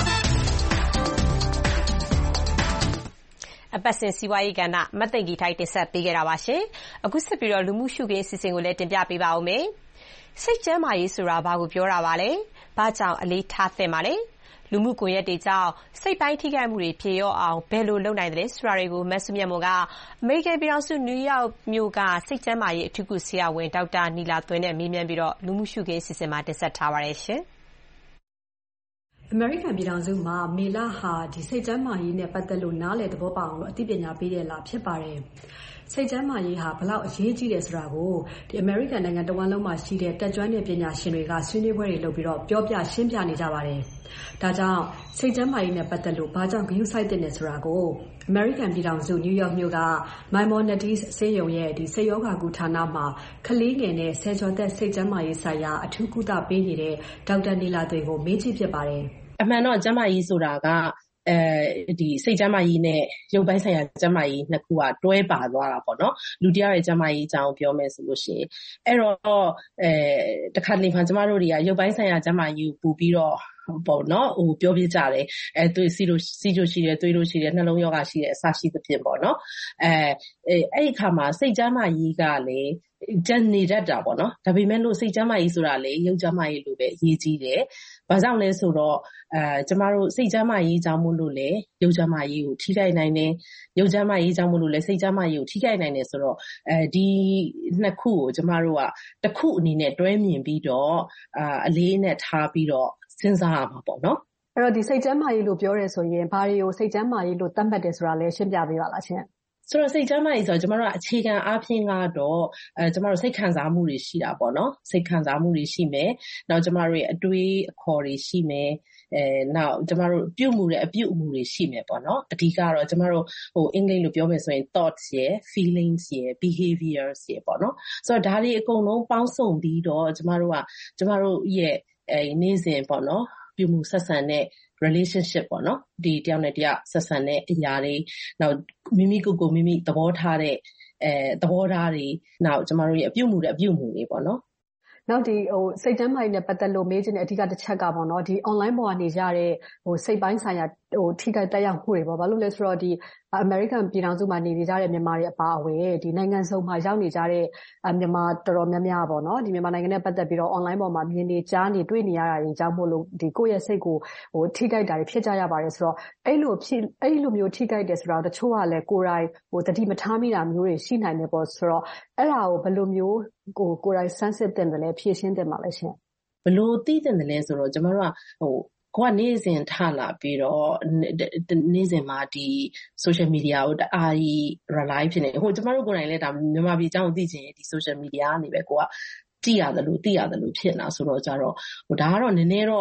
အပတ်စဉ်စီးပွားရေးကဏ္ဍမတ်သိင်္ဂီထိုက်တင်ဆက်ပေးခဲ့တာပါရှင်။အခုဆက်ပြီးတော့လူမှုရှုခင်းအစီအစဉ်ကိုလည်းတင်ပြပေးပါဦးမယ်။စိတ်ကျန်းမာရေးဆိုတာဘာကိုပြောတာပါလဲ။ဘာကြောင့်အလေးထားသင့်ပါလဲ။လူမှုကွန်ရက်တွေကြောင့်စိတ်ပိုင်းထိခိုက်မှုတွေဖြေလျော့အောင်ဘယ်လိုလုပ်နိုင်သလဲဆိုတာတွေကိုမဆုမြတ်မွန်ကအမေရိကန်ပြည်ထောင်စုနယူးယောက်မြို့ကစိတ်ကျန်းမာရေးအထူးကုဆရာဝန်ဒေါက်တာနီလာသွင်းနဲ့မေးမြန်းပြီးတော့လူမှုရှုခင်းအစီအစဉ်မှာတင်ဆက်ထားပါတယ်ရှင်။အမေရိကန်ပြည်ထောင်စုမှာမေလဟာဒီစိတ်ကျန်းမာရေးနဲ့ပတ်သက်လို့နားလည်သဘောပေါက်အောင်လို့အသိပညာပေးတဲ့လဖြစ်ပါတယ်။စိတ်ကျန်းမာရေးဟာဘလောက်အရေးကြီးတယ်ဆိုတာကိုဒီအမေရိကန်နိုင်ငံတဝန်းလုံးမှာရှိတဲ့တက်ကြွတဲ့ပညာရှင်တွေကဆွေးနွေးပွဲတွေလုပ်ပြီးတော့ပြောပြရှင်းပြနေကြပါတယ်။ဒါကြောင့်စိတ်ကျန်းမာရေးနဲ့ပတ်သက်လို့ဘာကြောင့်ဂရုစိုက်တဲ့လဲဆိုတာကိုအမေရိကန်ပြည်ထောင်စုနယူးယောက်မြို့က Maimonides ဆေးရုံရဲ့ဒီစိတ်ရောဂါကုဌာနမှာကလေးငယ်နဲ့ဆယ်ကျော်သက်စိတ်ကျန်းမာရေးဆိုင်ရာအထူးကုသပေးနေတဲ့ဒေါက်တာနီလာသွင်းကိုမေးကြည့်ဖြစ်ပါတယ်။အမှန်တော့ကျန်းမာရေးဆိုတာကအဲဒီစိတ်ကျန်းမာရေးနဲ့ရုပ်ပိုင်းဆိုင်ရာကျန်းမာရေးနှစ်ခုကတွဲပါသွားတာပေါ့နော်လူတယောက်ရဲ့ကျန်းမာရေးအကြောင်းပြောမယ်ဆိုလို့ရှိရင်အဲ့တော့အဲတခါတလေမှကျမတို့တွေကရုပ်ပိုင်းဆိုင်ရာကျန်းမာရေးကိုပူပြီးတော့ပေါ့နော်ဟိုပြောပြကြတယ်အဲသွေးစီလို့စီလို့ရှိတယ်သွေးလို့ရှိတယ်နှလုံးရောဂါရှိတယ်အစရှိသဖြင့်ပေါ့နော်အဲအဲ့ဒီအခါမှာစိတ်ကျန်းမာရေးကလည်းကျန်နေတတ်တာပေါ့နော်ဒါပေမဲ့လို့စိတ်ကျန်းမာရေးဆိုတာလေရုပ်ကျန်းမာရေးလိုပဲအရေးကြီးတယ်ဘာကြောင့်လဲဆိုတော့အဲကျမတို့စိတ်ကျန်းမာရေးကြောင့်မို့လို့လေရုပ်ကျန်းမာရေးကိုထိခိုက်နိုင်တယ်ရုပ်ကျန်းမာရေးကြောင့်မို့လို့လေစိတ်ကျန်းမာရေးကိုထိခိုက်နိုင်တယ်ဆိုတော့အဲဒီနှစ်ခုကိုကျမတို့ကတစ်ခုအနေနဲ့တွဲမြင်ပြီးတော့အာအလေးနဲ့ထားပြီးတော့စဉ်းစားရမှာပေါ့နော်အဲ့တော့ဒီစိတ်ကျန်းမာရေးလို့ပြောရဲဆိုရင်ဘာတွေကိုစိတ်ကျန်းမာရေးလို့သတ်မှတ်တယ်ဆိုတာလည်းရှင်းပြပေးပါလားရှင်ဆိုတော့စိတ်ကျန်းမာရေးဆိုတော့ကျမတို့ကအခြေခံအားဖြင့်ကတော့အဲကျမတို့စိတ်ခံစားမှုတွေရှိတာပေါ့နော်စိတ်ခံစားမှုတွေရှိမယ်နောက်ကျမတို့ရဲ့အတွေးအခေါ်တွေရှိမယ်အဲနောက်ကျမတို့ပြုမှုတဲ့အပြုအမူတွေရှိမယ်ပေါ့နော်အဓိကတော့ကျမတို့ဟိုအင်္ဂလိပ်လိုပြောမယ်ဆိုရင် thoughts ရယ် feelings ရယ် behaviors ရယ်ပေါ့နော်ဆိုတော့ဒါတွေအကုန်လုံးပေါင်းစုံပြီးတော့ကျမတို့ကကျမတို့ရဲ့အဲနေ့စဉ်ပေါ့နော်ပြုမှုဆက်ဆံတဲ့ relationship ပေါ့နော်ဒီတယောက်နဲ့တယောက်ဆက်ဆံတဲ့အရာတွေနောက်မိမိကိုယ်ကိုမိမိသဘောထားတဲ့အဲသဘောထားတွေနောက်ကျမတို့ရဲ့အပြုအမူတဲ့အပြုအမူတွေပေါ့နော်နောက်ဒီဟိုစိတ်ကျန်းမာရေးနဲ့ပတ်သက်လို့မေးချင်တဲ့အဓိကတစ်ချက်ကပေါ့နော်ဒီ online ပေါ်ကနေရတဲ့ဟိုစိတ်ပိုင်းဆိုင်ရာဟိုထိခိုက်တက်ရောက်မှုတွေပေါ့ဘာလို့လဲဆိုတော့ဒီအမေရိကန်ပြည်ထောင်စုမှာနေနေကြတဲ့မြန်မာတွေအပါအဝင်ဒီနိုင်ငံစုံမှာရောက်နေကြတဲ့မြန်မာတော်တော်များများပေါ့နော်ဒီမြန်မာနိုင်ငံနဲ့ပတ်သက်ပြီးတော့ online ပေါ်မှာမြင်နေကြားနေတွေ့နေရတာတွေကြောင့်မို့လို့ဒီကိုယ့်ရဲ့စိတ်ကိုဟိုထိခိုက်တာတွေဖြစ်ကြရပါတယ်ဆိုတော့အဲ့လိုဖြစ်အဲ့လိုမျိုးထိခိုက်တယ်ဆိုတော့တချို့ကလည်းကိုယ်တိုင်ဟိုတတိမထားမိတာမျိုးတွေရှိနိုင်တယ်ပေါ့ဆိုတော့အဲ့ဒါကိုဘယ်လိုမျိုးကိုကိုယ်တိုင် sensitive တင်တယ်လဲဖြည့်ရှင်းတင်ပါလဲရှင်ဘယ်လိုသိတင်တယ်လဲဆိုတော့ကျမတို့ကဟိုကိုကနေ့စဉ်ထလာပြီးတော့နေ့စဉ်မှာဒီ social media ကိုတအားကြီး rely ဖြစ်နေဟိုကျမတို့ကိုယ်တိုင်လည်းဒါမြန်မာပြည်အကြောင်းသိချင်ရင်ဒီ social media ကနေပဲကိုကကြည့်ရတယ်လို့သိရတယ်လို့ဖြစ်နေတာဆိုတော့ကြတော့ဟိုဒါကတော့နည်းနည်းတော့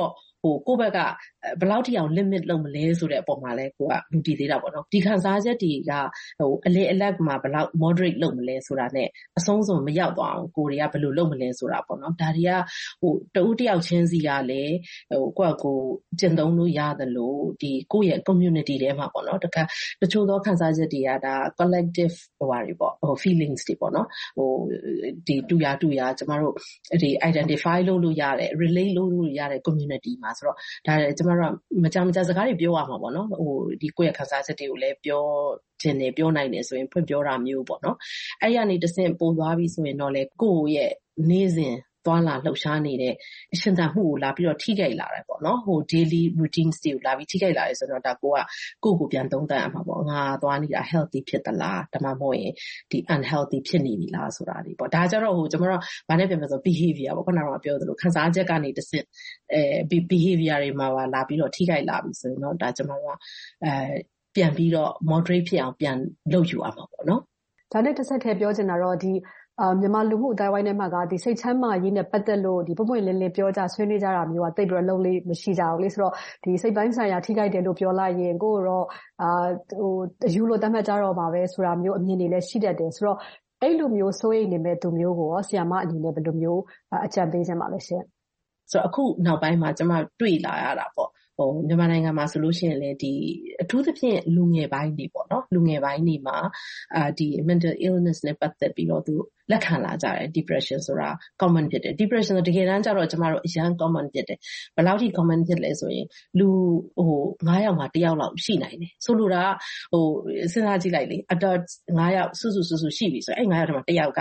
ဟိုကိုယ့်ဘက်ကဘယ်လောက်ထိအောင် limit လုပ်မလဲဆိုတဲ့အပေါ်မှာလဲကိုကလူတည်သေးတာပေါ့နော်ဒီခံစားချက်တွေကဟိုအလေအလတ်မှာဘယ်လောက် moderate လုပ်မလဲဆိုတာနဲ့အဆုံးစွန်မရောက်သွားအောင်ကိုတွေကဘယ်လိုလုပ်မလဲဆိုတာပေါ့နော်ဒါတွေကဟိုတဦးတယောက်ချင်းစီကလည်းဟိုကိုယ့်ကိုကျင့်သုံးလို့ရတယ်လို့ဒီကိုယ့်ရဲ့ community ထဲမှာပေါ့နော်တခါတချို့သောခံစားချက်တွေကဒါ collective ဟိုဟာတွေပေါ့ဟို feelings တွေပေါ့နော်ဟိုဒီတူရတူရကျမတို့ဒီ identify လုပ်လို့ရတယ် relate လုပ်လို့ရတဲ့ community မှာဆိုတော့ဒါကျမတို့ကမကြမ်းမကြစကားတွေပြောရမှာပေါ့နော်ဟိုဒီကိုယ့်ရဲ့ခံစားချက်တွေကိုလည်းပြောခြင်းနဲ့ပြောနိုင်တယ်ဆိုရင်ဖွင့်ပြောတာမျိုးပေါ့နော်အဲ့ရနေတဆင့်ပုံသွားပြီဆိုရင်တော့လေကိုယ့်ရဲ့နေ့စဉ်သွားလာလှုပ်ရှားနေတဲ့အရှင်သန်မှုကိုလာပြီးတော့ထိခိုက်လာတယ်ပေါ့နော်ဟို daily routines တွေကိုလာပြီးထိခိုက်လာတယ်ဆိုတော့ဒါကိုကကိုယ့်ကိုပြန်သုံးသပ်ရမှာပေါ့ငါသွားနေတာ healthy ဖြစ်သလားဒါမှမဟုတ်ရင်ဒီ unhealthy ဖြစ်နေပြီလားဆိုတာဒီပေါ့ဒါကြတော့ဟိုကျွန်တော်တို့ဗာနဲ့ပြန်ပြောဆို behavior ပေါ့ခုနကပြောသလိုခံစားချက်ကနေတစ်ဆင့်အဲ behavior တွေမှာပါလာပြီးတော့ထိခိုက်လာပြီဆိုရင်တော့ဒါကျွန်တော်တို့ကအဲပြန်ပြီးတော့ moderate ဖြစ်အောင်ပြန်လုပ်ယူရမှာပေါ့နော်ဒါနဲ့တစ်ဆက်တည်းပြောချင်တာတော့ဒီအာမြန်မာလူမှုအတိုင်းဝိုင်းထဲမှာကဒီစိတ်ချမ်းသာရေးနဲ့ပတ်သက်လို့ဒီပုံပွင့်လင်းလင်းပြောကြဆွေးနွေးကြတာမျိုးကတိတ်ပြီးတော့လုံးလေးမရှိကြဘူးလေဆိုတော့ဒီစိတ်ပိုင်းဆိုင်ရာထိခိုက်တယ်လို့ပြောလိုက်ရင်ကိုတော့အာဟိုအယူလို့တတ်မှတ်ကြတော့မှာပဲဆိုတာမျိုးအမြင်တွေလည်းရှိတတ်တယ်ဆိုတော့အဲ့လိုမျိုးစိုးရိမ်နေမဲ့သူမျိုးကိုရောဆီယာမအနေနဲ့ဘယ်လိုမျိုးအကြံပေးခြင်းပါလဲရှင်ဆိုတော့အခုနောက်ပိုင်းမှာကျွန်မတွေ့လာရတာပေါ့ဟိုမြန်မာနိုင်ငံမှာဆိုလို့ရှိရင်လေဒီအထူးသဖြင့်လူငယ်ပိုင်းတွေပေါ့နော်လူငယ်ပိုင်းတွေမှာအာဒီ mental illness နဲ့ပတ်သက်ပြီးတော့သူလက်ခံလာကြတယ် depression ဆိုတာ common ဖြစ်တယ် depression ဆိုတကယ်တမ်းကျတော့ကျမတို့အရန် common ဖြစ်တယ်ဘယ်လောက်ထိ common ဖြစ်လဲဆိုရင်လူဟိုနineယောက်မှာoneယောက်လောက်ရှိနိုင်တယ်ဆိုလိုတာဟိုစဉ်းစားကြည့်လိုက်လေ adult nineယောက်စုစုစုစုရှိပြီဆိုရင်အဲ့nineယောက်ထဲမှာoneယောက်က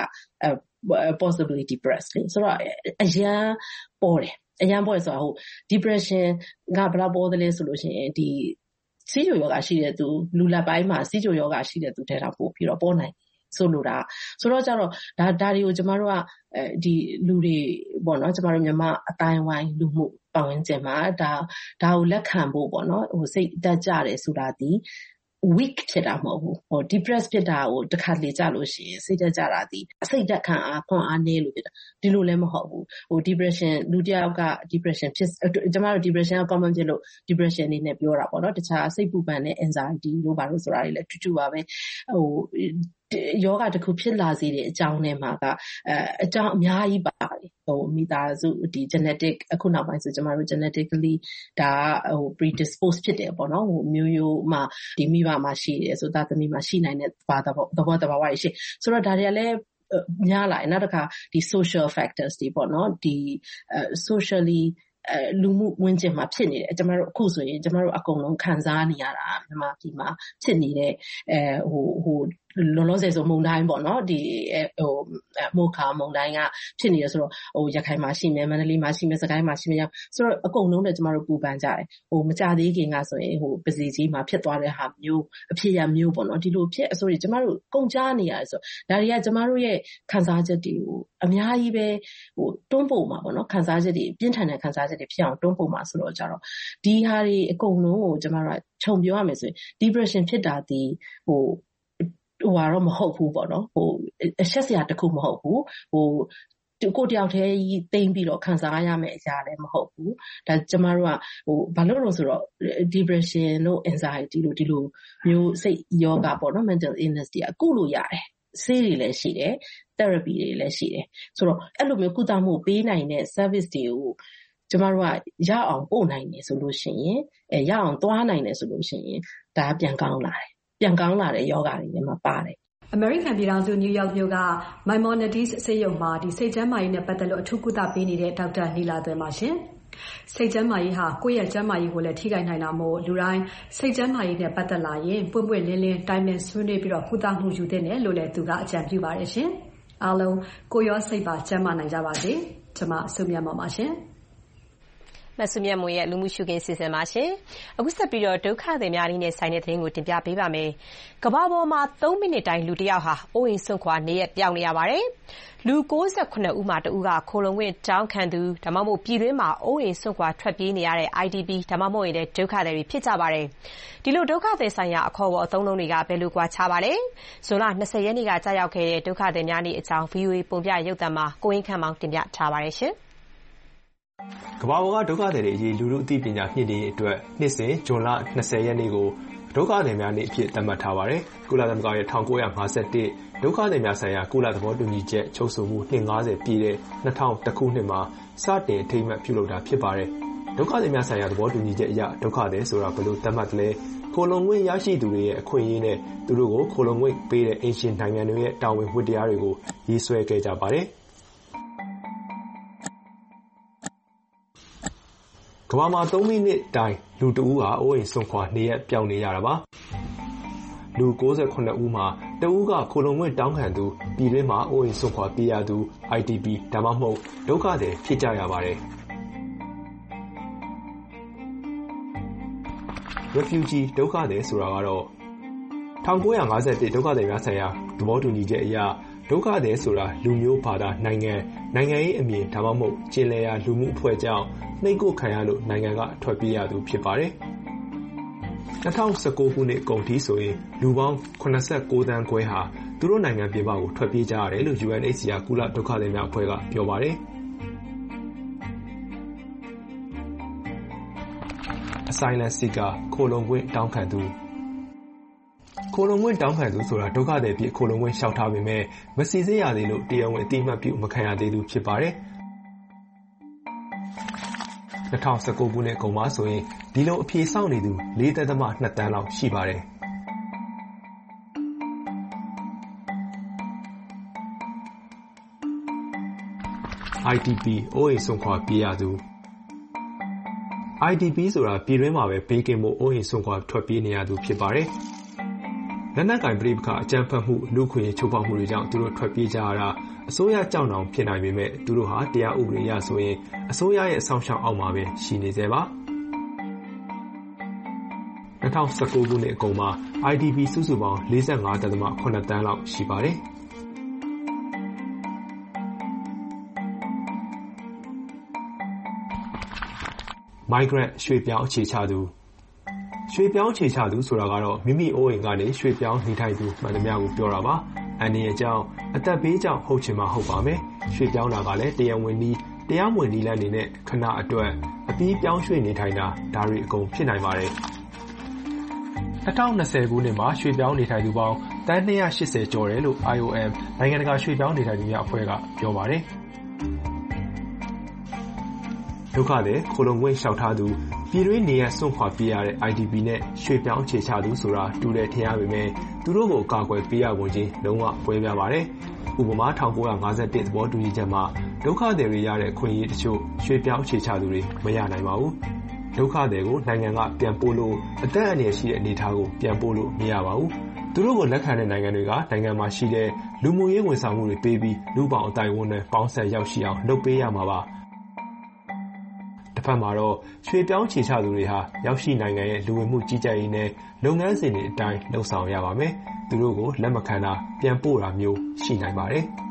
possibly depressed လေဆိုတော့အရန်ပေါ်တယ်အရန်ပေါ်ဆိုတော့ဟို depression ကဘယ်လောက်ပေါ်တယ်လဲဆိုလို့ရှိရင်ဒီစီးချိုယောဂရှိတဲ့သူလူလက်ပိုင်းမှာစီးချိုယောဂရှိတဲ့သူထဲတော့ပို့ပြီးတော့ပေါ်နိုင်ဆိုလိုတာဆိုတော့ကျတော့ဒါဒါတွေကိုကျမတို့ကအဲဒီလူတွေပေါ့နော်ကျမတို့မြန်မာအတိုင်းဝိုင်းလူမှုပတ်ဝန်းကျင်မှာဒါဒါကိုလက်ခံဖို့ပေါ့နော်ဟိုစိတ်တက်ကြတယ်ဆိုတာဒီ weak ဖြစ်တာမဟုတ်ဘူးဟို depressed ဖြစ်တာကိုတစ်ခါလေကြလို့ရှိရင်စိတ်တက်ကြတာဒီအစိတ်တက်ခံအားခွန်အားနည်းလို့ဖြစ်တာဒီလိုလည်းမဟုတ်ဘူးဟို depression လူတစ်ယောက်က depression ဖြစ်ကျမတို့ depression က common ဖြစ်လို့ depression နေနဲ့ပြောတာပေါ့နော်တခြားစိတ်ပူပန်တဲ့ anxiety လို့ပါလို့ဆိုတာတွေလည်းတူတူပါပဲဟိုယောဂတစ်ခုဖြစ်လာစေတဲ့အကြောင်းထဲမှာကအဲအကြောင်းအများကြီးပါတယ်ဟိုမိသားစုဒီ genetic အခုနောက်ပိုင်းဆိုကျမတို့ genetically ဒါဟို predisposed ဖြစ်တယ်ပေါ့နော်ဟိုမျိုးရိုးမှာဒီမိဘမှာရှိတယ်ဆိုသားသမီးမှာရှိနိုင်တဲ့ဘာသဘောသဘောတဘာဝရှိဆိုတော့ဒါတွေကလည်းများလာနောက်တစ်ခါဒီ social factors တွေပေါ့နော်ဒီ sociallyအဲလူမှုဝင်ကျင်မှာဖြစ်နေတယ်ကျမတို့အခုဆိုရင်ကျမတို့အကုန်လုံးခံစားနေရတာမြန်မာပြည်မှာဖြစ်နေတဲ့အဲဟိုဟိုလောလောဆယ်ဆိုမုံတိုင်းပေါ့နော်ဒီဟိုမိုခါမုံတိုင်းကဖြစ်နေရဆိုတော့ဟိုရခိုင်မှာရှိမယ်မန္တလေးမှာရှိမယ်စကိုင်းမှာရှိမယ်ဆိုတော့အကုန်လုံးနဲ့ကျမတို့ပူပန်ကြတယ်ဟိုမကြသေးခင်ကဆိုရင်ဟိုပစီကြီးမှာဖြစ်သွားတဲ့ဟာမျိုးအဖြစ်ရမျိုးပေါ့နော်ဒီလိုဖြစ်အဆိုရင်ကျမတို့ကုန်ကြနေရတယ်ဆိုဒါတွေကကျမတို့ရဲ့ခံစားချက်တွေကိုအများကြီးပဲဟိုတွန်းပို့မှာပေါ့နော်ခံစားချက်တွေပြင်းထန်တဲ့ခံစားချက်တွေဖြစ်အောင်တွန်းပို့မှာဆိုတော့ကြတော့ဒီဟာတွေအကုန်လုံးကိုကျမတို့ကခြုံပြောရမယ်ဆိုရင် depression ဖြစ်တာဒီဟိုဟိုကတော့မဟုတ်ဘူးပေါ့နော်ဟိုအဆက်စရာတစ်ခုမဟုတ်ဘူးဟိုကိုတယောက်တည်းကြီးသိမ့်ပြီးတော့ခံစားရမယ့်အရာလည်းမဟုတ်ဘူးဒါကျမတို့ကဟိုဘာလို့လို့ဆိုတော့ depression တို့ anxiety တို့ဒီလိုမျိုးစိတ်ယောဂပေါ့နော် mental illness တွေအခုလို့ရတယ်ဆေးတွေလည်းရှိတယ် therapy တွေလည်းရှိတယ်ဆိုတော့အဲ့လိုမျိုးကုသမှုပေးနိုင်တဲ့ service တွေကိုကျမတို့ကရအောင်ပို့နိုင်တယ်ဆိုလို့ရှိရင်အဲရအောင်သွားနိုင်တယ်ဆိုလို့ရှိရင်ဒါပြန်ကောင်းလာတယ်ပြန်ကောင်းလာတဲ့ယောဂတွေလည်းမပါတယ်အမေရိကန်ပြည်ထောင်စုနယူးယောက်မြို့က Maimonides ဆေးရုံမှာဒီစိတ်ကျန်းမာရေးနဲ့ပတ်သက်လို့အထူးကုသပေးနေတဲ့ဒေါက်တာနီလာသွဲပါရှင်စိတ်ကျန်းမာရေးဟာကိုယ့်ရဲ့ကျန်းမာရေးကိုလည်းထိခိုက်နိုင်တာမို့လူတိုင်းစိတ်ကျန်းမာရေးနဲ့ပတ်သက်လာရင်ပွင့်ပွင့်လင်းလင်းတိုင်ပင်ဆွေးနွေးပြီးတော့ကုသမှုယူသင့်တယ်လို့လည်းသူကအကြံပြုပါတယ်ရှင်အားလုံးကိုရောစိတ်ပါကျန်းမာနိုင်ကြပါစေကျွန်မဆုမြတ်မောင်ပါရှင်မဆုမြတ်မွေရဲ့လူမှုရှုခင်းစီစဉ်ပါရှင်။အခုဆက်ပြီးတော့ဒုက္ခသည်များနဲ့ဆိုင်တဲ့သတင်းကိုတင်ပြပေးပါမယ်။ကမ္ဘာပေါ်မှာသုံးမိနစ်တိုင်းလူတစ်ယောက်ဟာအိုးအိမ်စွန့်ခွာနေရပြောင်းနေရပါတယ်။လူ၉၇ဦးမှာတဦးကခိုလုံခွင့်တောင်းခံသူဒါမှမဟုတ်ပြည်တွင်းမှာအိုးအိမ်စွန့်ခွာထွက်ပြေးနေရတဲ့ I D P ဒါမှမဟုတ်ရင်လည်းဒုက္ခသည်တွေဖြစ်ကြပါတယ်။ဒီလိုဒုက္ခသည်ဆိုင်ရာအခေါ်အဝေါ်အသုံးအနှုန်းတွေကဘယ်လိုကွာခြားပါလဲ။ဇွန်လ၂၀ရက်နေ့ကကြာရောက်ခဲ့တဲ့ဒုက္ခသည်များနေ့အကြောင်း V O A ပုံပြရုပ်သံမှာကိုအင်းခန့်မောင်တင်ပြထားပါတယ်ရှင်။ကမ္ဘာပေါ်ကဒုက္ခသည်တွေအရေးလူထုအသိပညာမြင့်တင်ရေးအတွက်နှစ်စဉ်ဇွန်လ၂၀ရက်နေ့ကိုဒုက္ခသည်များနေ့အဖြစ်သတ်မှတ်ထားပါတယ်။ကုလသမဂ္ဂရဲ့၁၉၅၁ဒုက္ခသည်များဆိုင်ရာကုလသဘောတူညီချက်ချုပ်ဆိုမှုနှစ်၅၀ပြည့်တဲ့၂၀၀၁ခုနှစ်မှာစတင်အထိမ်းအမှတ်ပြုလုပ်တာဖြစ်ပါတယ်။ဒုက္ခသည်များဆိုင်ရာသဘောတူညီချက်အရဒုက္ခသည်ဆိုတာဘယ်လိုသတ်မှတ်သလဲ။ခိုလှုံခွင့်ရရှိသူတွေရဲ့အခွင့်အရေးနဲ့သူတို့ကိုခိုလှုံခွင့်ပေးတဲ့အိမ်ရှင်နိုင်ငံတွေရဲ့တာဝန်ဝတ္တရားတွေကိုရေးဆွဲခဲ့ကြပါတယ်။ကမ္ဘာမှာသုံးမိနစ်တိုင်လူတဦးဟာအိုးအိမ်စွန့်ခွာနေရပ်ပြောင်းနေရတာပါ။လူ၉၇ဦးမှာတဦးကခိုလှုံခွင့်တောင်းခံသူပြည်တွင်းမှာအိုးအိမ်စွန့်ခွာပြေးရသူ I D P ဒါမှမဟုတ်ဒုက္ခသည်ဖြစ်ကြရပါတယ်။ Refugee ဒုက္ခသည်ဆိုတာကတော့၁၉၅၁ဒုက္ခသည်များဆိုင်ရာသဘောတူညီချက်အရဒုက္ခသည်ဆိုတာလူမျိုးဘာသာနိုင်ငံနိုင်ငံရေးအမြင်ဒါမှမဟုတ်ကျင်လည်ရာလူမှုအဖွဲ့ကြောင့်နှိပ်ကွပ်ခံရလို့နိုင်ငံကထွက်ပြေးရသူဖြစ်ပါတယ်။၂၀၁၉ခုနှစ်ကုန်ထိဆိုရင်လူပေါင်း၇၉သန်းခွဲဟာသူတို့နိုင်ငံပြင်ပကိုထွက်ပြေးကြရတယ်လို့ U N H C R ကုလဒုက္ခသည်များအဖွဲ့ကပြောပါတယ်။ Asylum seeker ခိုလှုံခွင့်တောင်းခံသူခိုလှုံခွင့်တောင်းခံသူဆိုတာဒုက္ခသည်ဖြစ်ခိုလှုံခွင့်လျှောက်ထားပေမဲ့မစိစစ်ရသေးလို့တရားဝင်အသိအမှတ်ပြုမခံရသေးသူဖြစ်ပါတယ်။၂၀၁၉ခုနှစ်ကုန်မှာဆိုရင်ဒီလိုအဖြေစောင့်နေသူ၄.၂သန်းလောက်ရှိပါတယ်။ I D P အိုးအိမ်စွန့်ခွာပြေးရသူ I D P ဆိုတာပြည်တွင်းမှာပဲဘေးကင်းဖို့အိုးအိမ်စွန့်ခွာထွက်ပြေးနေရသူဖြစ်ပါတယ်။လက်နက်ကိုင်ပဋိပက္ခအကြမ်းဖက်မှုလူ့အခွင့်အရေးချိုးဖောက်မှုတွေကြောင့်သူတို့ထွက်ပြေးကြရတာအစိုးရကြောင့်တောင်ဖြစ်နိုင်ပေမဲ့သူတို့ဟာတရားဥပဒေအရဆိုရင်အစိုးရရဲ့အဆောင်ရှောက်အောက်မှာပဲရှိနေသေးပါ။၂၀၁၉ခုနှစ်အကုန်မှာ I D P စုစုပေါင်း၄၅.၇သန်းလောက်ရှိပါတယ်။ Migrant ရွှေ့ပြောင်းအခြေချသူရွှေ့ပြောင်းအခြေချသူဆိုတာကတော့မိမိအိုးအိမ်ကနေရွှေ့ပြောင်းနေထိုင်သူမှန်သမျှကိုပြောတာပါ။အန္တရာယ်ကြောင့်အသက်ဘေးကြောင့်ဟုတ်ချင်မှဟုတ်ပါမယ်။ရွှေ့ပြောင်းတာကလည်းတရားဝင်နည်းတရားမဝင်နည်းလမ်းတွေနဲ့ခဏအတွက်အပြီးပြောင်းရွှေ့နေထိုင်တာဒါတွေအကုန်ဖြစ်နိုင်ပါတယ်။၂၀၂၀ခုနှစ်မှာရွှေ့ပြောင်းနေထိုင်သူပေါင်းသန်း၂၈၀ကျော်တယ်လို့ I O M နိုင်ငံတကာရွှေ့ပြောင်းနေထိုင်သူများအဖွဲ့ကပြောပါတယ်။ဒုက္ခသည်ခိုလှုံခွင့်လျှောက်ထားသူပြည်တွင်းနေရစွန့်ခွာပြေးရတဲ့ I D P နဲ့ရွှေ့ပြောင်းအခြေချသူဆိုတာတူတယ်ထင်ရပေမဲ့သူတို့ကိုကာကွယ်ပေးရပုံချင်းလုံးဝကွဲပြားပါတယ်။ဥပမာ၁၉၅၁သဘောတူညီချက်မှာဒုက္ခသည်တွေရတဲ့အခွင့်အရေးတချို့ရွှေ့ပြောင်းအခြေချသူတွေမရနိုင်ပါဘူး။ဒုက္ခသည်ကိုနိုင်ငံကပြန်ပို့လို့အသက်အန္တရာယ်ရှိတဲ့အနေအထားကိုပြန်ပို့လို့မရပါဘူး။သူတို့ကိုလက်ခံတဲ့နိုင်ငံတွေကနိုင်ငံမှာရှိတဲ့လူမှုရေးဝန်ဆောင်မှုတွေပေးပြီးလူပေါင်းအတိုင်းအဝန်နဲ့ပေါင်းဆက်ရောက်ရှိအောင်လုပ်ပေးရမှာပါ။တစ်ဖက်မှာတော့ရွှေ့ပြောင်းခြေချသူတွေဟာရောက်ရှိနိုင်ငံရဲ့လူဝင်မှုကြီးကြပ်ရေးနဲ့လုပ်ငန်းစဉ်တွေအတိုင်းလှုပ်ဆောင်ရပါမယ်။သူတို့ကိုလက်မခံတာပြန်ပို့တာမျိုးရှိနိုင်ပါတယ်။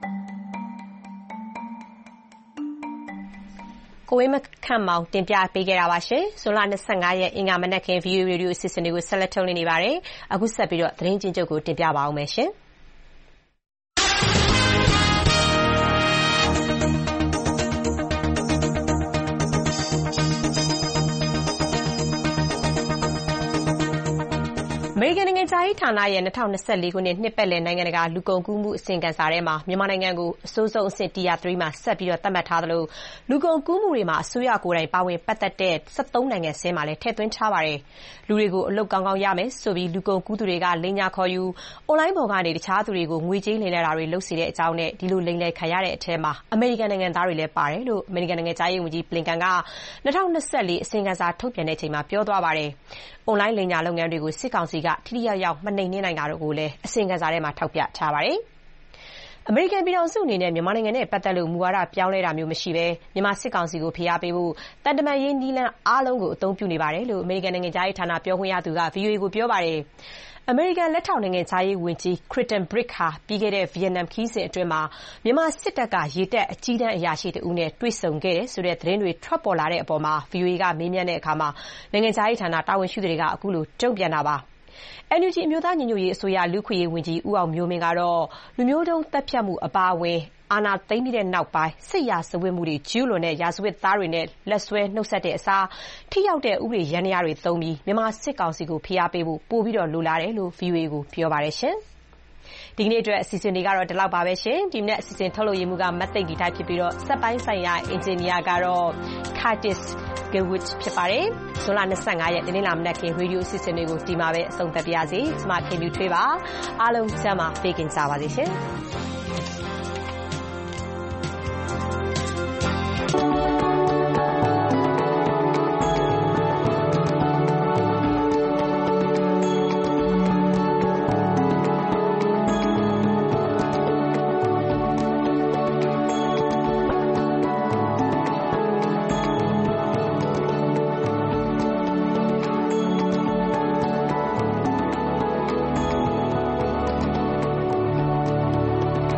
ကိုဝင်းမခန့်မောင်တင်ပြပေးခဲ့တာပါရှင်။ဇွန်လ၂၅ရက်အင်္ဂါမနက်ခင်း V O A ရေဒီယိုအစီအစဉ်တွေကိုဆက်လက်ထုတ်လွှင့်နေပါတယ်။အခုဆက်ပြီးတော့သတင်းချင်းချုပ်ကိုတင်ပြပါအောင်မယ်ရှင်။အမေရိကန်နိုင်ငံခြားရေးဌာနရဲ့၂၀၂၄ခုနှစ်နှစ်ပတ်လည်နိုင်ငံတကာလူကုန်ကူးမှုအစီရင်ခံစာထဲမှာမြန်မာနိုင်ငံကိုအဆိုးဆုံးအဆင့် Tier 3မှာဆက်ပြီးသတ်မှတ်ထားသလိုလူကုန်ကူးမှုတွေမှာအစိုးရကိုယ်တိုင်ပါဝင်ပတ်သက်တဲ့၁၃နိုင်ငံစာရင်းမှာလည်းထည့်သွင်းထားပါတယ်။လူတွေကိုအလုပ်ကောင်းကောင်းရမယ်ဆိုပြီးလူကုန်ကူးသူတွေကလိမ်ညာခေါ်ယူအွန်လိုင်းပေါ်ကနေတခြားသူတွေကိုငွေကြေးလိမ်လည်တာတွေလုပ်စေတဲ့အကြောင်းနဲ့ဒီလိုလိမ်လည်ခံရတဲ့အထဲမှာအမေရိကန်နိုင်ငံသားတွေလည်းပါတယ်လို့အမေရိကန်နိုင်ငံခြားရေးဝန်ကြီးဘလင်ကန်က၂၀၂၄အစီရင်ခံစာထုတ်ပြန်တဲ့အချိန်မှာပြောသွားပါတယ်။အွန်လိုင်းလိမ်ညာလုပ်ငန်းတွေကိုစစ်ကောင်စီကထိထိရောက်ရောက်မနှိမ်နင်းနိုင်တာတို့ကိုလည်းအစီရင်ခံစာထဲမှာထောက်ပြထားပါတယ်။အမေရိကန်ပြည်ထောင်စုအနေနဲ့မြန်မာနိုင်ငံနဲ့ပတ်သက်လို့မူဝါဒပြောင်းလဲတာမျိုးမရှိဘဲမြန်မာစစ်ကောင်စီကိုဖိအားပေးဖို့တန်တမာရေးနည်းလမ်းအားလုံးကိုအသုံးပြုနေပါတယ်လို့အမေရိကန်နိုင်ငံခြားရေးဌာနပြောခွင့်ရသူက V O A ကိုပြောပါတယ်။အမေရိကန်လက်ထောက်နိုင်ငံခြားရေးဝန်ကြီး Creighton Briggs ဟာပြီးခဲ့တဲ့ဗီယက်နမ်ခရီးစဉ်အတွင်းမှာမြန်မာစစ်တပ်ကရေတပ်အကြီးတန်းအရာရှိတဦးနဲ့တွေ့ဆုံခဲ့တယ်ဆိုတဲ့သတင်းတွေထွက်ပေါ်လာတဲ့အပေါ်မှာ V O A ကမေးမြန်းတဲ့အခါမှာနိုင်ငံခြားရေးဌာနတာဝန်ရှိသူတွေကအခုလိုတုံ့ပြန်တာပါ။။ အန် ယူ ဂျီ အမျိုးသားညီညွတ်ရေးအစိုးရလူ့အခွင့်အရေးဝန်ကြီးဦးအောင်မျိုးမင်းကတော့လူမျိုးတုံးသတ်ဖြတ်မှုအပါအဝင်အာဏာသိမ်းပြီးတဲ့နောက်ပိုင်းစစ်ရာဇဝတ်မှုတွေကျူးလွန်တဲ့ရာဇဝတ်သားတွေနဲ့လက်စွဲနှုတ်ဆက်တဲ့အစားထိရောက်တဲ့ဥပဒေယန္တရားတွေသုံးပြီးမြန်မာစစ်ကောင်စီကိုဖိအားပေးဖို့ပိုပြီးလိုလားတယ်လို့ ဗွီအိုအေ ကိုပြောပါတယ်ရှင်။ဒီကနေ့အတွက်အစီအစဉ်တွေကတော့ဒီလောက်ပါပဲရှင်။ဒီနေ့အစီအစဉ်ထုတ်လုပ်ရမှုကမတ်သိပ်ဒီတိုင်းဖြစ်ပြီးတော့စက်ပိုင်းဆိုင်ရာအင်ဂျင်နီယာကတော့ Curtis Gilwood ဖြစ်ပါတယ်။ဇွန်လ၂၅ရက်နေ့နေ့လာမနက်ခင်းရေဒီယိုအစီအစဉ်တွေကိုဒီမှာပဲအဆုံးသတ်ပါရစေ။ကျွန်မခင်ဗျူထွေးပါ။အားလုံးကျန်းမာပေးကင်ကြပါစေရှင်။